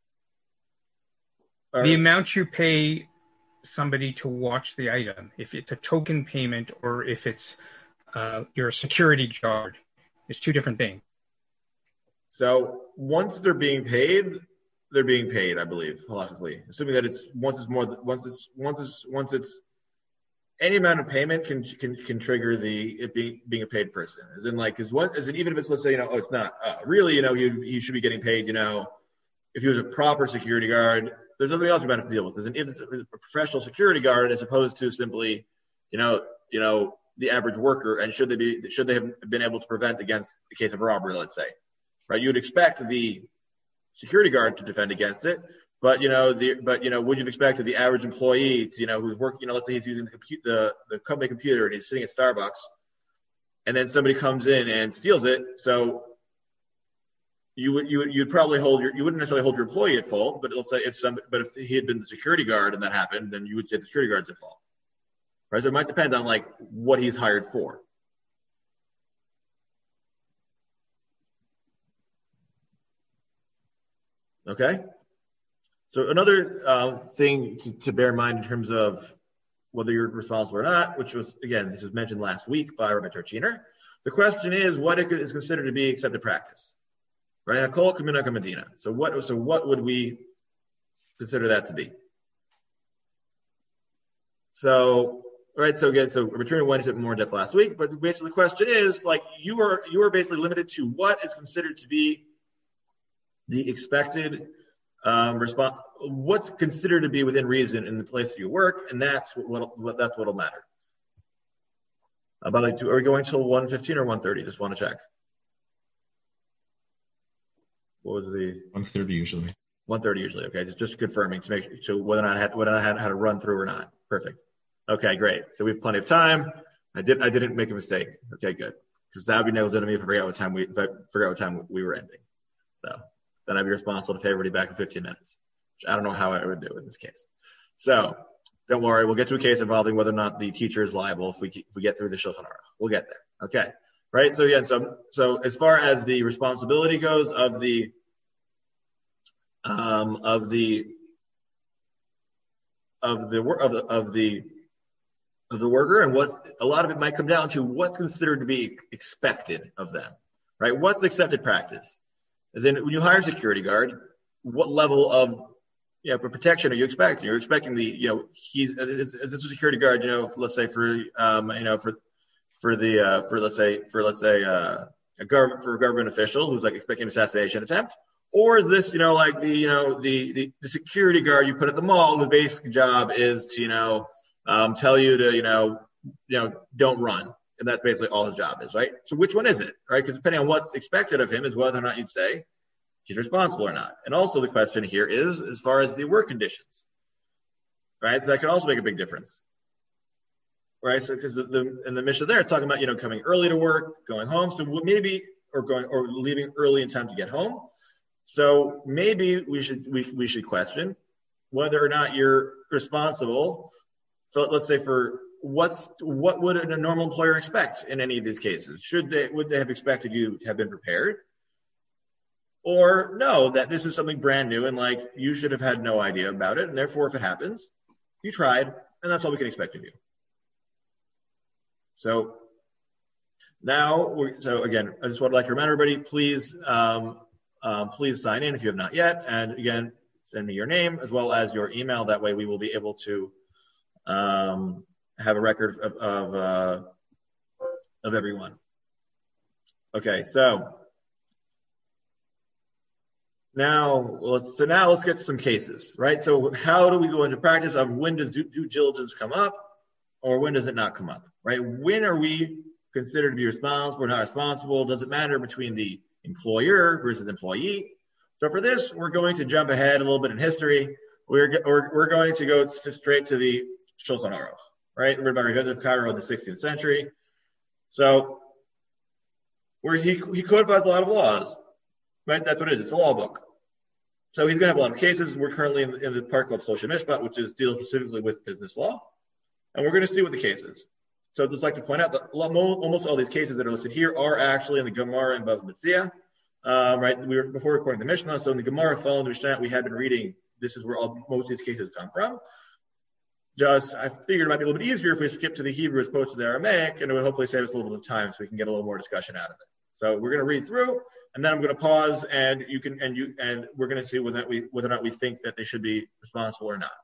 or, the amount you pay somebody to watch the item, if it's a token payment or if it's uh, you're a security guard, it's two different things. So once they're being paid, they're being paid, I believe, philosophically. Assuming that it's once it's more once it's once it's once it's any amount of payment can can can trigger the it being being a paid person. As in like as what as in even if it's let's say you know oh it's not uh, really you know he he should be getting paid you know if he was a proper security guard. There's nothing else we might have to deal with. As in if it's a professional security guard as opposed to simply you know you know the average worker, and should they be should they have been able to prevent against the case of robbery, let's say. Right, you would expect the security guard to defend against it, but you know, the but you know, would you have expected the average employee to, you know, who's working, you know, let's say he's using the compu- the the company computer and he's sitting at Starbucks, and then somebody comes in and steals it. So you would you would you'd probably hold your you wouldn't necessarily hold your employee at fault, but let's say if some but if he had been the security guard and that happened, then you would say the security guard's at fault, right? So it might depend on like what he's hired for. Okay. So another uh, thing to, to bear in mind in terms of whether you're responsible or not, which was, again, this was mentioned last week by Rabbi Torchiner. The question is, what is considered to be accepted practice, right? Hakol Kamina Kamadina. So what? So what would we consider that to be? So, right. So again, so Rabbi Torchiner went into it more in depth last week, but basically the question is, like, you are you are basically limited to what is considered to be the expected um, response. What's considered to be within reason in the place that you work, and that's what, what that's what'll matter. About like, are we going till one fifteen or one thirty? Just want to check. What was the one thirty usually? one thirty usually. Okay, just just confirming to make sure so whether or not I had whether I had how to run through or not. Perfect. Okay, great. So we have plenty of time. I did I didn't make a mistake. Okay, good. Because that would be negligent of me if I forgot what time we if I forgot what time we were ending. So then I'd be responsible to pay everybody back in fifteen minutes. Which I don't know how I would do in this case. So don't worry, we'll get to a case involving whether or not the teacher is liable if we if we get through the Shulchan Aruch. We'll get there. Okay, right? So yeah, so so as far as the responsibility goes of the um, of the of the of the of the of the worker, and what a lot of it might come down to what's considered to be expected of them, right? What's the accepted practice? As in, when you hire a security guard, what level of Yeah, but protection are you expecting? You're expecting the, you know, he's as a security guard, you know, let's say for, um, you know, for, for the, uh, for let's say, for let's say, uh, a government for a government official who's like expecting an assassination attempt, or is this, you know, like the, you know, the the, the security guard you put at the mall whose basic job is to, you know, um, tell you to, you know, you know, don't run, and that's basically all his job is, right? So which one is it, right? Because depending on what's expected of him is whether or not you'd say he's responsible or not. And also the question here is as far as the work conditions, right? So that can also make a big difference, right? So because the, the in the Mishnah there, it's talking about, you know, coming early to work, going home. So maybe, or going, or leaving early in time to get home. So maybe we should, we, we should question whether or not you're responsible. So let's say for what's, what would a normal employer expect in any of these cases? Should they, would they have expected you to have been prepared? Or no, that this is something brand new and like you should have had no idea about it. And therefore, if it happens, you tried and that's all we can expect of you. So now, we're, so again, I just would like to remind everybody, please, um, um, please sign in if you have not yet. And again, send me your name as well as your email. That way we will be able to um, have a record of, of, uh, of everyone. Okay, so. Now, let's, so now let's get to some cases, right? So how do we go into practice of when does due, due diligence come up or when does it not come up, right? When are we considered to be responsible or not responsible? Does it matter between the employer versus employee? So for this, we're going to jump ahead a little bit in history. We're, we're, we're going to go to straight to the Shulchan Aruch, right? Written by Rabbi Yosef Karo in the sixteenth century. So where he, he codifies a lot of laws. Right, that's what it is. It's a law book. So he's going to have a lot of cases. We're currently in the, in the part called Shloshei Mishpat, which is deals specifically with business law, and we're going to see what the case is. So I'd just like to point out that almost all these cases that are listed here are actually in the Gemara and Bava Metzia. Um, right, we were before recording the Mishnah. So in the Gemara, following the Mishnah, we had been reading. This is where all, most of these cases come from. Just I figured it might be a little bit easier if we skip to the Hebrew as opposed to the Aramaic, and it would hopefully save us a little bit of time so we can get a little more discussion out of it. So we're going to read through, and then I'm going to pause, and you can, and you, and we're going to see whether we, whether or not we think that they should be responsible or not.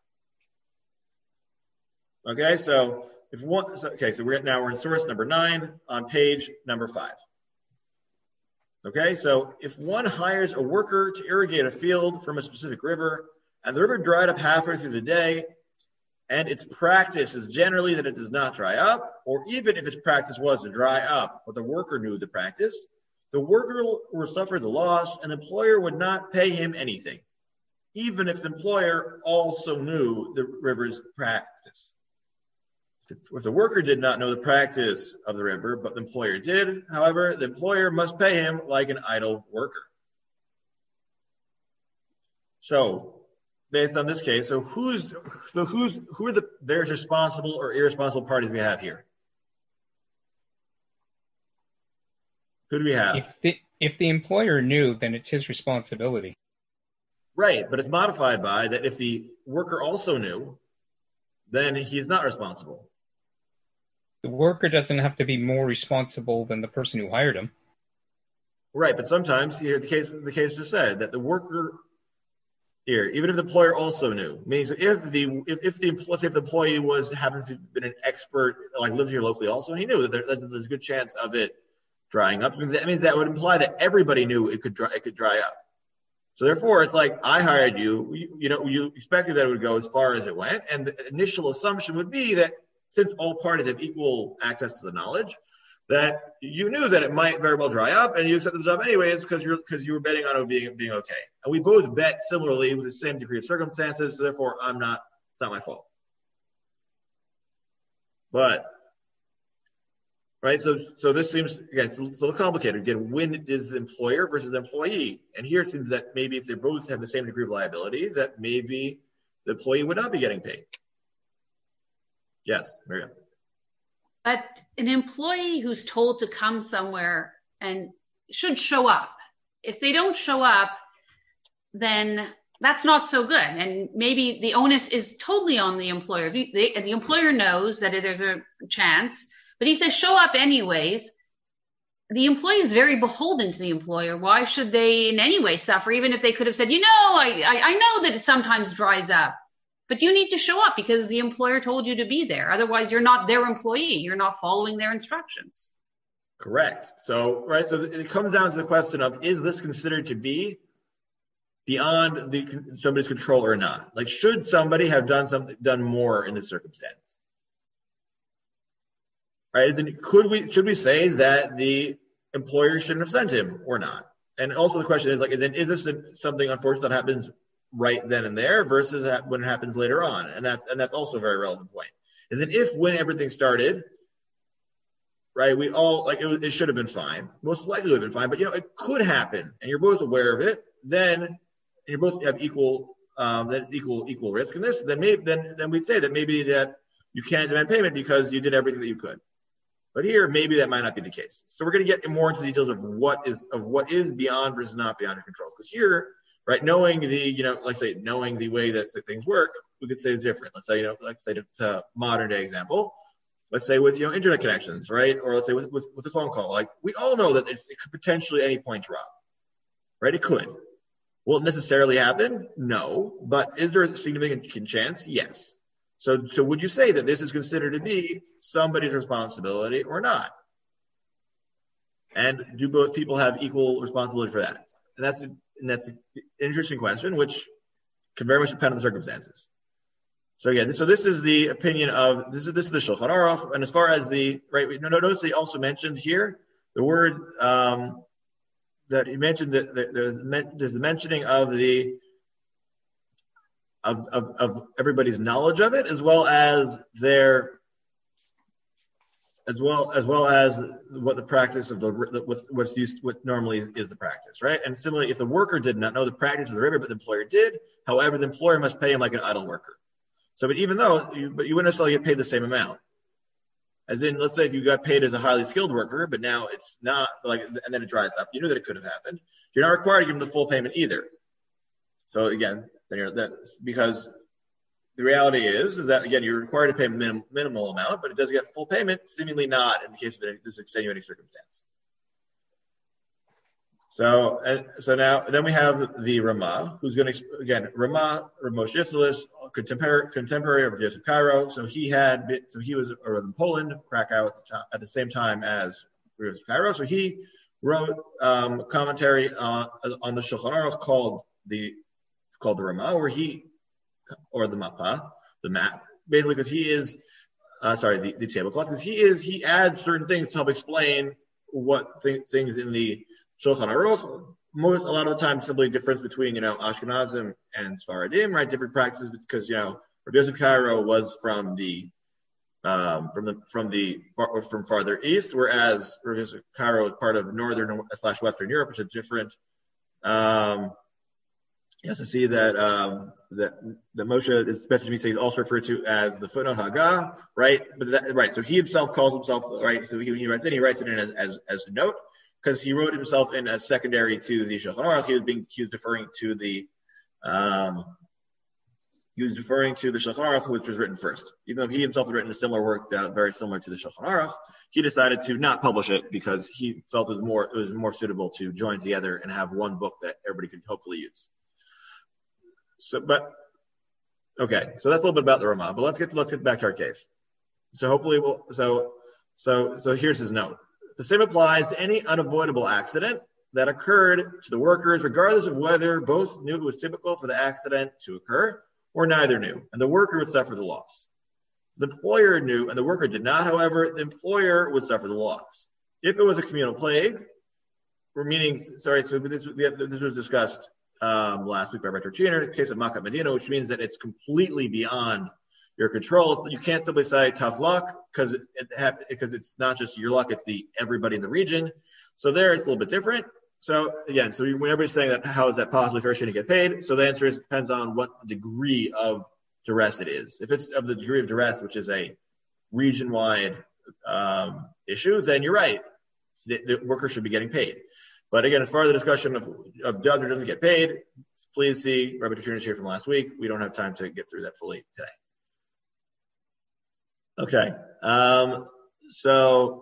Okay, so if one, so, okay, so we're now we're in source number nine on page number five. Okay, so if one hires a worker to irrigate a field from a specific river, and the river dried up halfway through the day, and its practice is generally that it does not dry up, or even if its practice was to dry up, but the worker knew the practice, the worker will suffer the loss, and the employer would not pay him anything, even if the employer also knew the river's practice. If the worker did not know the practice of the river, but the employer did, however, the employer must pay him like an idle worker. So, based on this case, so who's so who's who are the there's responsible or irresponsible parties we have here? Who do we have? If the if the employer knew, then it's his responsibility. Right, but it's modified by that if the worker also knew, then he's not responsible. The worker doesn't have to be more responsible than the person who hired him. Right, but sometimes here the case the case just said that the worker here, even if the employer also knew, means if the if, if the let's say if the employee was happened to have been an expert, like lived here locally also, and he knew that there, there's, there's a good chance of it drying up. That means that would imply that everybody knew it could dry, it could dry up. So therefore, it's like I hired you, you, you know, you expected that it would go as far as it went, and the initial assumption would be that since all parties have equal access to the knowledge, that you knew that it might very well dry up, and you accepted the job anyways because you're because you were betting on it being being okay. And we both bet similarly with the same degree of circumstances, so therefore I'm not it's not my fault. But right, so so this seems again it's a little complicated. Again, when is the employer versus the employee? And here it seems that maybe if they both have the same degree of liability, that maybe the employee would not be getting paid. Yes, Miriam. But an employee who's told to come somewhere and should show up. If they don't show up, then that's not so good. And maybe the onus is totally on the employer. If they, and the employer knows that there's a chance, but he says show up anyways. The employee is very beholden to the employer. Why should they in any way suffer? Even if they could have said, you know, I, I, I know that it sometimes dries up. But you need to show up because the employer told you to be there. Otherwise, you're not their employee. You're not following their instructions. Correct. So, right. So it comes down to the question of, is this considered to be beyond the somebody's control or not? Like, should somebody have done something, done more in this circumstance? Right. Is it, could we, should we say that the employer shouldn't have sent him or not? And also the question is like, is, it, is this something unfortunate that happens right then and there versus when it happens later on? And that's and that's also a very relevant point. Is that if when everything started, right, we all like it, it should have been fine. Most likely would have been fine, but you know it could happen, and you're both aware of it. Then and you both have equal um, then equal equal risk in this. Then maybe then then we'd say that maybe that you can't demand payment because you did everything that you could. But here, maybe that might not be the case. So we're going to get more into the details of what is of what is beyond versus not beyond your control. Because here. Right, knowing the, you know, like say, knowing the way that things work, we could say it's different. Let's say, you know, like say it's a modern day example. Let's say with, you know, internet connections, right? Or let's say with, with, with a phone call. Like, we all know that it's, it could potentially at any point drop, right? It could. Will it necessarily happen? No. But is there a significant chance? Yes. So, so would you say that this is considered to be somebody's responsibility or not? And do both people have equal responsibility for that? And that's and that's an interesting question, which can very much depend on the circumstances. So again, so this is the opinion of this is this is the Shulchan Aruch, and as far as the right, notice they also mentioned here the word um, that he mentioned that there's there's the mentioning of the of, of of everybody's knowledge of it, as well as their as well as well as what the practice of the what's what's used what normally is the practice, right? And similarly, if the worker did not know the practice of the river, but the employer did, however, the employer must pay him like an idle worker. So, but even though, you, but you wouldn't necessarily get paid the same amount. As in, let's say if you got paid as a highly skilled worker, but now it's not like, and then it dries up. You knew that it could have happened. You're not required to give them the full payment either. So again, then you're that because. The reality is, is that, again, you're required to pay a minim, minimal amount, but it does get full payment, seemingly not in the case of this extenuating circumstance. So, and, so now, then we have the Ramah, who's going to, again, Ramah, Moshe Isserles, contemporary, contemporary of Yosef Karo. So he had, been, so he was in Poland, Krakow, at the same time as Yosef Karo. So he wrote um, commentary on, on the Shulchan Aruch called the, called the Ramah, where he, or the mappa, the map, basically because he is, uh, sorry, the, the tablecloth, because he is, he adds certain things to help explain what th- things in the Shulchan Aruch. Most, a lot of the time, simply difference between, you know, Ashkenazim and Sfaradim, right? Different practices because, you know, Rav Yosef Karo was from the, um, from the, from the, far, from farther east, whereas Rav Yosef Karo is part of northern slash western Europe, which is different, um, You also see that um, that the Moshe is especially to me also referred to as the footnote Haggah, right? But that, right, so he himself calls himself right. So he, he writes it. He writes it in as as, as a note because he wrote himself in as secondary to the Shulchan Aruch. He was being he was deferring to the um, he was deferring to the Shulchan Aruch, which was written first. Even though he himself had written a similar work that very similar to the Shulchan Aruch, he decided to not publish it because he felt it was more it was more suitable to join together and have one book that everybody could hopefully use. So, but okay, so that's a little bit about the Ramah. But let's get let's get back to our case. So hopefully, we'll so so so here's his note. The same applies to any unavoidable accident that occurred to the workers, regardless of whether both knew it was typical for the accident to occur or neither knew, and the worker would suffer the loss. The employer knew and the worker did not, however, the employer would suffer the loss. If it was a communal plague, or meaning, sorry, so this this was discussed. Um, last week by Rabbi Turchiner, in the case of Makat Medina, which means that it's completely beyond your control. You can't simply say tough luck because it, it because it's not just your luck; it's the everybody in the region. So there, it's a little bit different. So again, so when everybody's saying that, how is that possible? First, shouldn't get paid. So the answer is it depends on what the degree of duress it is. If it's of the degree of duress, which is a region-wide um, issue, then you're right. The, the worker should be getting paid. But again, as far as the discussion of, of does or doesn't get paid, please see Rabbi Turchiner here from last week. We don't have time to get through that fully today. Okay. Um, so,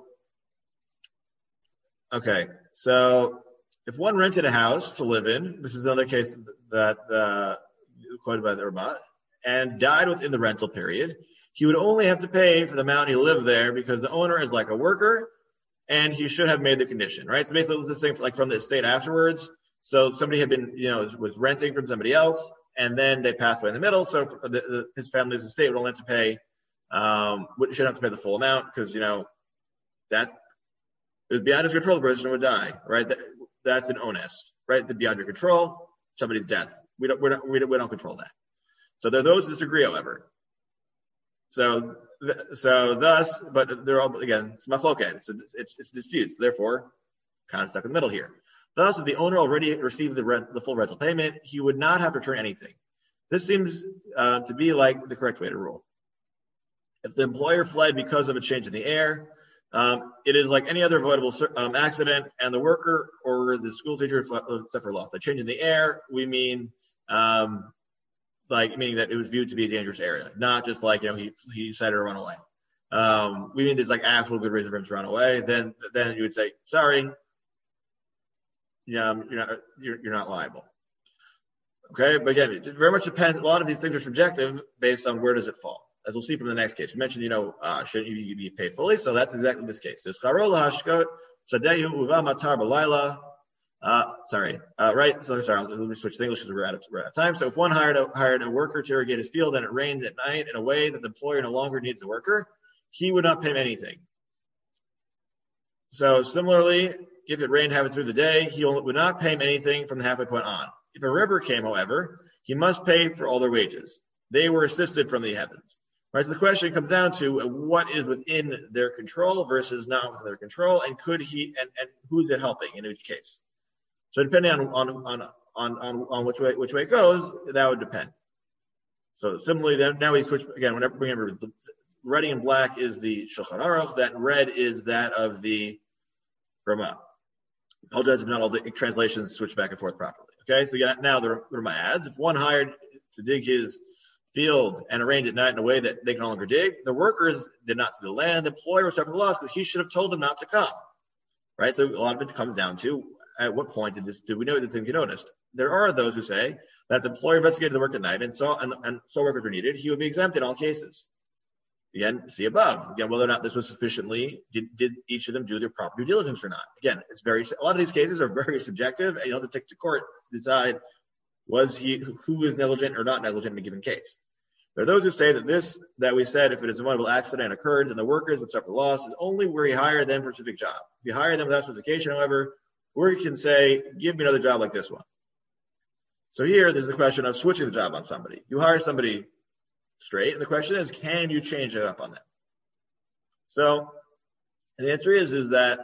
okay. So if one rented a house to live in, this is another case that uh, quoted by the Ramah, and died within the rental period, he would only have to pay for the amount he lived there because the owner is like a worker, and he should have made the condition, right? So basically, it's this thing like from the estate afterwards. So somebody had been, you know, was renting from somebody else, and then they passed away in the middle. So for the, the, his family's estate would only have to pay, um, shouldn't have to pay the full amount because, you know, that it was beyond his control. The person would die, right? That, that's an onus, right? The beyond your control, somebody's death. We don't, we don't, we don't, we don't control that. So there are those who disagree, however. So, so thus, but they're all, again, it's machloket. It's, it's, it's disputes. Therefore, kind of stuck in the middle here. Thus, if the owner already received the rent, the full rental payment, he would not have to return anything. This seems uh, to be like the correct way to rule. If the employer fled because of a change in the air, um, it is like any other avoidable um, accident, and the worker or the school teacher suffer loss. By change in the air, we mean um, like meaning that it was viewed to be a dangerous area, not just like, you know, he he decided to run away. Um, we mean there's like actual good reason for him to run away. Then then you would say, sorry, yeah, you're not you're, you're not liable. Okay, but again, it very much depends. A lot of these things are subjective based on where does it fall. As we'll see from the next case, we mentioned, you know, uh, shouldn't you be paid fully? So that's exactly this case. There's charola hashkot sadehu uva matar b'layla. Uh, sorry, uh, right. So sorry, I'll, let me switch to English because we're out of, we're out of time. So if one hired a, hired a worker to irrigate his field and it rained at night in a way that the employer no longer needs the worker, he would not pay him anything. So similarly, if it rained halfway through the day, he would not pay him anything from the halfway point on. If a river came, however, he must pay for all their wages. They were assisted from the heavens. Right, so the question comes down to what is within their control versus not within their control, and could he and, and who's it helping in each case? So depending on on on on on, on which way which way it goes, that would depend. So similarly, then now we switch again. Whenever remember, the red in black is the Shulchan Aruch. That red is that of the Ramah. Apologize if not all the translations switch back and forth properly. Okay, so yeah, now the Ramah adds: if one hired to dig his field and arranged at night in a way that they can no longer dig, the workers did not see the land. The employer was suffer the loss because he should have told them not to come. Right, so a lot of it comes down to at what point did this? Did we know that thing you noticed? There are those who say that the employer investigated the work at night and saw and, and saw workers were needed. He would be exempt in all cases. Again, see above. Again, whether or not this was sufficiently, did, did each of them do their proper due diligence or not? Again, it's very, a lot of these cases are very subjective, and you have to take to court to decide was he, who is negligent or not negligent in a given case. There are those who say that this, that we said, if it is a avoidable accident occurred, then the workers would suffer loss, is only where he hired them for a specific job. If you hire them without specification, however, where he can say, give me another job like this one. So here, there's the question of switching the job on somebody. You hire somebody straight, and the question is, can you change it up on them? So the answer is, is that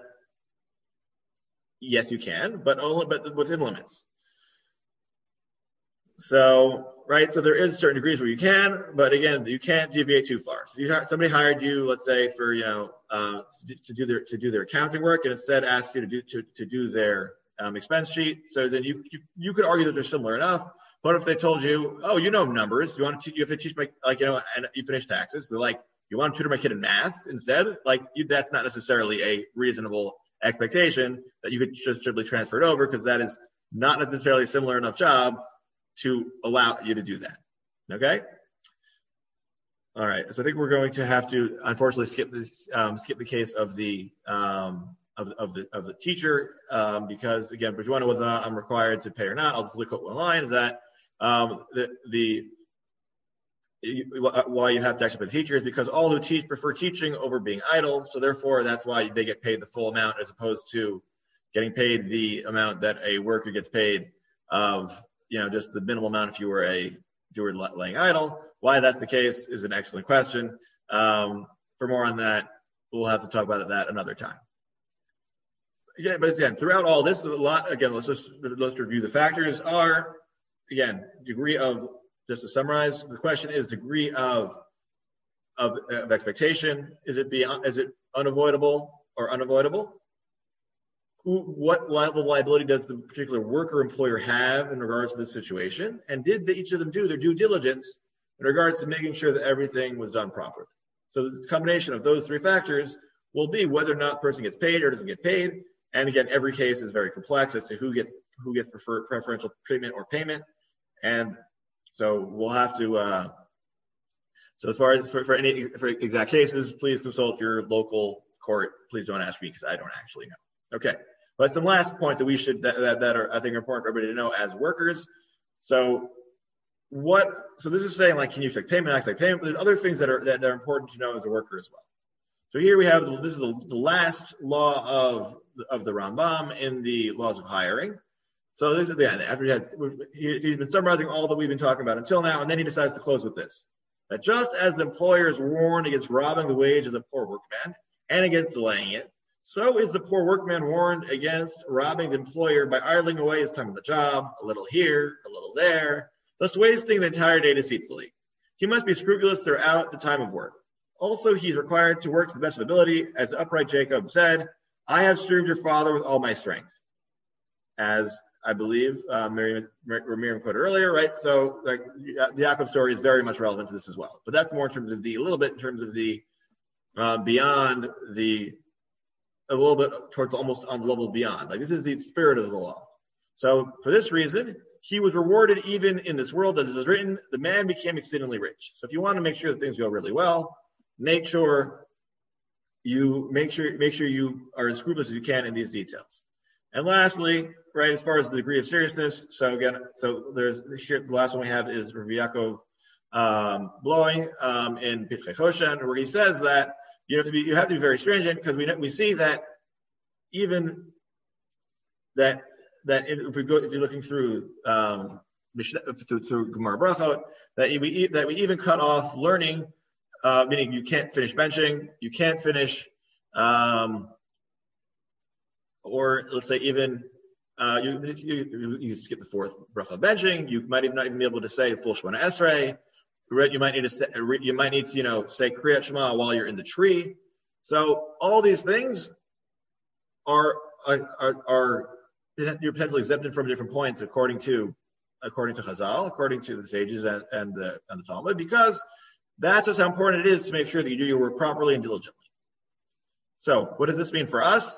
yes, you can, but only, but within limits. So, right, so there is certain degrees where you can, but again, you can't deviate too far. So you, somebody hired you, let's say, for, you know, uh, to do their to do their accounting work, and instead asked you to do to, to do their um, expense sheet. So then you, you you could argue that they're similar enough. But if they told you, oh, you know numbers, you want to you have to teach my, like, you know, and you finish taxes, they're like, you want to tutor my kid in math instead? Like, you, that's not necessarily a reasonable expectation that you could just simply transfer it over, because that is not necessarily a similar enough job to allow you to do that. Okay? All right. So I think we're going to have to, unfortunately, skip this, um, skip the case of the um, of, of the of the teacher, um, because again, if you want to know whether or not I'm required to pay or not, I'll just look at one line. Is that um, the the why you have to actually pay the teacher is because all who teach prefer teaching over being idle. So therefore, that's why they get paid the full amount as opposed to getting paid the amount that a worker gets paid of, you know, just the minimal amount if you were a if you were laying idle. Why that's the case is an excellent question. Um, for more on that, we'll have to talk about that another time. Again, but again, throughout all this, a lot. Again, let's just let's review the factors. Are again degree of. Just to summarize, the question is degree of of, of expectation. Is it beyond, is it unavoidable or unavoidable? Who, what level of liability does the particular worker employer have in regards to this situation? And did the, each of them do their due diligence in regards to making sure that everything was done properly? So the combination of those three factors will be whether or not the person gets paid or doesn't get paid. And again, every case is very complex as to who gets who gets prefer, preferential treatment or payment. And so we'll have to, uh, so as far as for, for any for exact cases, please consult your local court. Please don't ask me because I don't actually know. Okay. But some last points that we should, that, that, that are, I think, are important for everybody to know as workers. So what, so this is saying, like, can you expect payment, expect payment, but there's other things that are, that, that are important to know as a worker as well. So here we have, this is the, the last law of, of the Rambam in the laws of hiring. So this is the end. After he had, he, he's been summarizing all that we've been talking about until now, and then he decides to close with this: that just as the employer is warned against robbing the wage of the poor workman and against delaying it, so is the poor workman warned against robbing the employer by idling away his time on the job, a little here, a little there, thus wasting the entire day deceitfully. He must be scrupulous throughout the time of work. Also, he is required to work to the best of ability, as the upright Jacob said, "I have served your father with all my strength," as I believe uh, Miriam, Miriam quoted earlier, right? So like, the Yaakov story is very much relevant to this as well. But that's more in terms of the, a little bit in terms of the, uh, beyond the, a little bit towards almost on the level beyond. Like, this is the spirit of the law. So for this reason, he was rewarded even in this world. As it is written, the man became exceedingly rich. So if you want to make sure that things go really well, make sure you, make sure, make sure you are as scrupulous as you can in these details. And lastly, right, as far as the degree of seriousness, so again, so there's here, the last one we have is Rabbi Yaakov um, blowing um, in Pitkei Choshen, where he says that you have to be you have to be very stringent, because we we see that even that that if we go if you're looking through um, through, through Gemara Brachot, that we that we even cut off learning, uh, meaning you can't finish benching, you can't finish. Um, Or let's say even uh, you, you you skip the fourth bracha benching. You might even not even be able to say full Shemona Esrei. You might need to say, you might need to you know say Kriyat Shema while you're in the tree. So all these things are are are you're potentially exempted from different points according to according to Chazal, according to the sages and, and the and the Talmud, because that's just how important it is to make sure that you do your work properly and diligently. So what does this mean for us?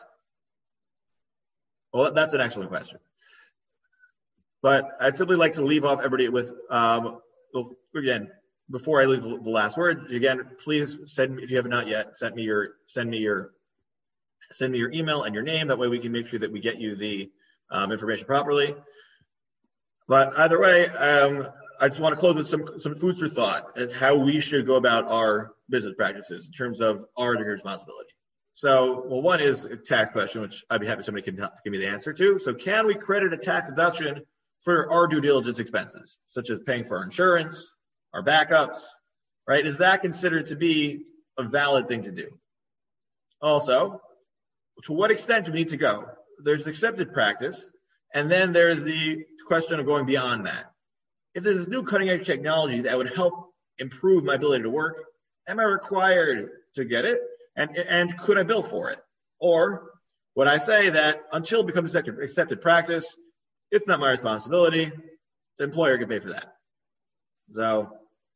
Well, that's an excellent question. But I'd simply like to leave off everybody with, um, well, again, before I leave the last word, again, please send me, if you have not yet, send me your, send me your, send me your email and your name. That way we can make sure that we get you the um, information properly. But either way, um, I just want to close with some, some food for thought as how we should go about our business practices in terms of our degree of responsibility. So, well, one is a tax question, which I'd be happy if somebody can t- give me the answer to. So can we credit a tax deduction for our due diligence expenses, such as paying for our insurance, our backups, right? Is that considered to be a valid thing to do? Also, to what extent do we need to go? There's accepted practice, and then there's the question of going beyond that. if there's this new cutting edge technology that would help improve my ability to work, am I required to get it? And, and could I bill for it? Or would I say that until it becomes accepted, accepted practice, it's not my responsibility, the employer can pay for that. So,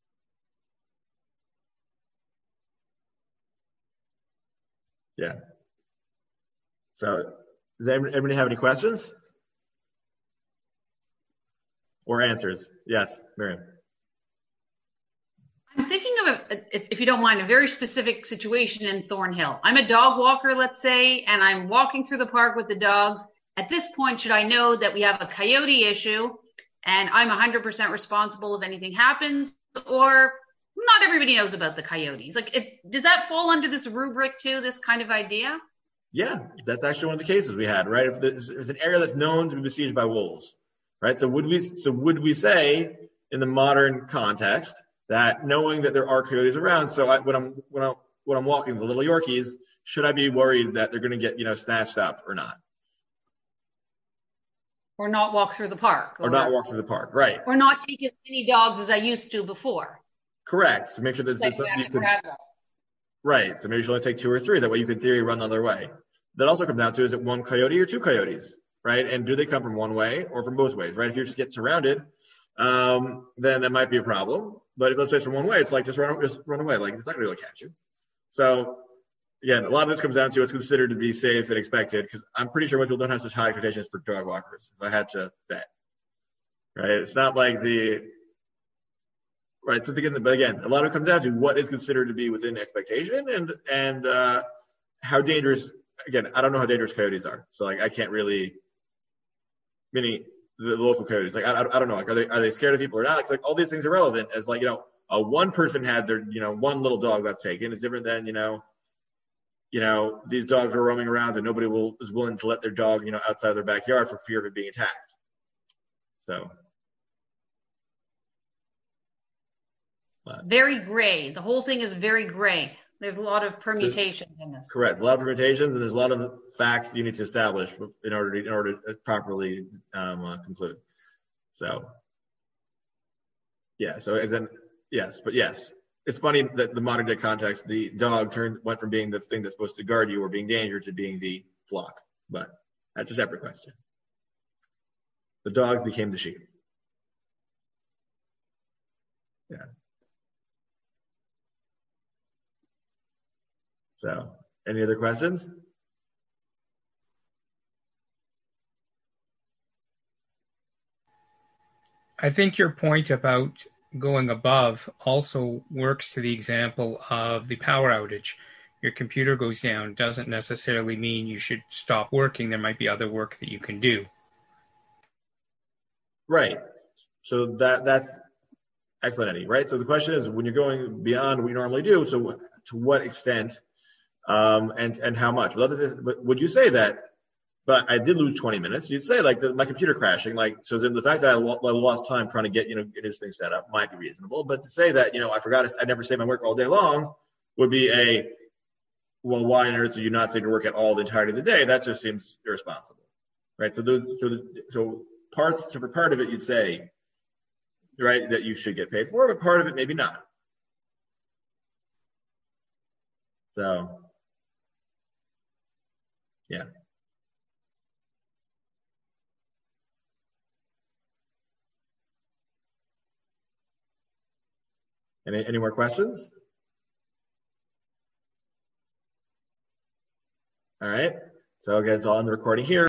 yeah. So, does anybody have any questions? Or answers? Yes, Miriam. I'm thinking of, a, if, if you don't mind, a very specific situation in Thornhill. I'm a dog walker, let's say, and I'm walking through the park with the dogs. At this point, should I know that we have a coyote issue and I'm one hundred percent responsible if anything happens? Or not everybody knows about the coyotes. Like, if, does that fall under this rubric too, this kind of idea? Yeah, that's actually one of the cases we had, right? If there's, there's an area that's known to be besieged by wolves, right? So would we, so would we say in the modern context that knowing that there are coyotes around, so I, when I'm when I'm when I'm walking the little Yorkies, should I be worried that they're going to get, you know, snatched up or not? Or not walk through the park. Or, or not walk through the park, right? Or not take as many dogs as I used to before. Correct. So make sure that like you could, right. So maybe you should only take two or three. That way you could, in theory, run the other way. That also comes down to, is it one coyote or two coyotes, right? And do they come from one way or from both ways, right? If you just get surrounded, um, then that might be a problem. But if let's say it's from one way, it's like just run, just run away. Like it's not going to really catch you. So again, a lot of this comes down to what's considered to be safe and expected, because I'm pretty sure most people don't have such high expectations for dog walkers, if I had to bet. Right? It's not like the, right, so again, but again, a lot of it comes down to what is considered to be within expectation and, and uh, how dangerous, again, I don't know how dangerous coyotes are. So like, I can't really, meaning the local coyotes, like, I, I don't know, like, are they, are they scared of people or not? It's like all these things are relevant as like, you know, a one person had their, you know, one little dog got taken. It's different than, you know, you know, these dogs are roaming around and nobody will is willing to let their dog, you know, outside their backyard for fear of it being attacked. So. But. Very gray. The whole thing is very gray. There's a lot of permutations in this. Correct. A lot of permutations, and there's a lot of facts you need to establish in order to, in order to properly um, uh, conclude. So, yeah. So then, yes, but yes. It's funny that the modern day context, the dog turned went from being the thing that's supposed to guard you or being danger to being the flock. But that's a separate question. The dogs became the sheep. Yeah. So, any other questions? I think your point about going above also works to the example of the power outage. Your computer goes down doesn't necessarily mean you should stop working. There might be other work that you can do. Right. So that that's excellent, Eddie. Right. So the question is, when you're going beyond what you normally do, so to what extent um, and and how much? But would you say that? But I did lose twenty minutes. You'd say like the, my computer crashing, like, so the fact that I lost time trying to get, you know, get this thing set up might be reasonable. But to say that, you know, I forgot, I never saved my work all day long would be a, well, why on earth are you not saving your work at all the entirety of the day? That just seems irresponsible, right? So those, so, the, so parts, so for part of it, you'd say, right, that you should get paid for, but part of it, maybe not. So, yeah. Any, any more questions? All right. So again, it's all on the recording here.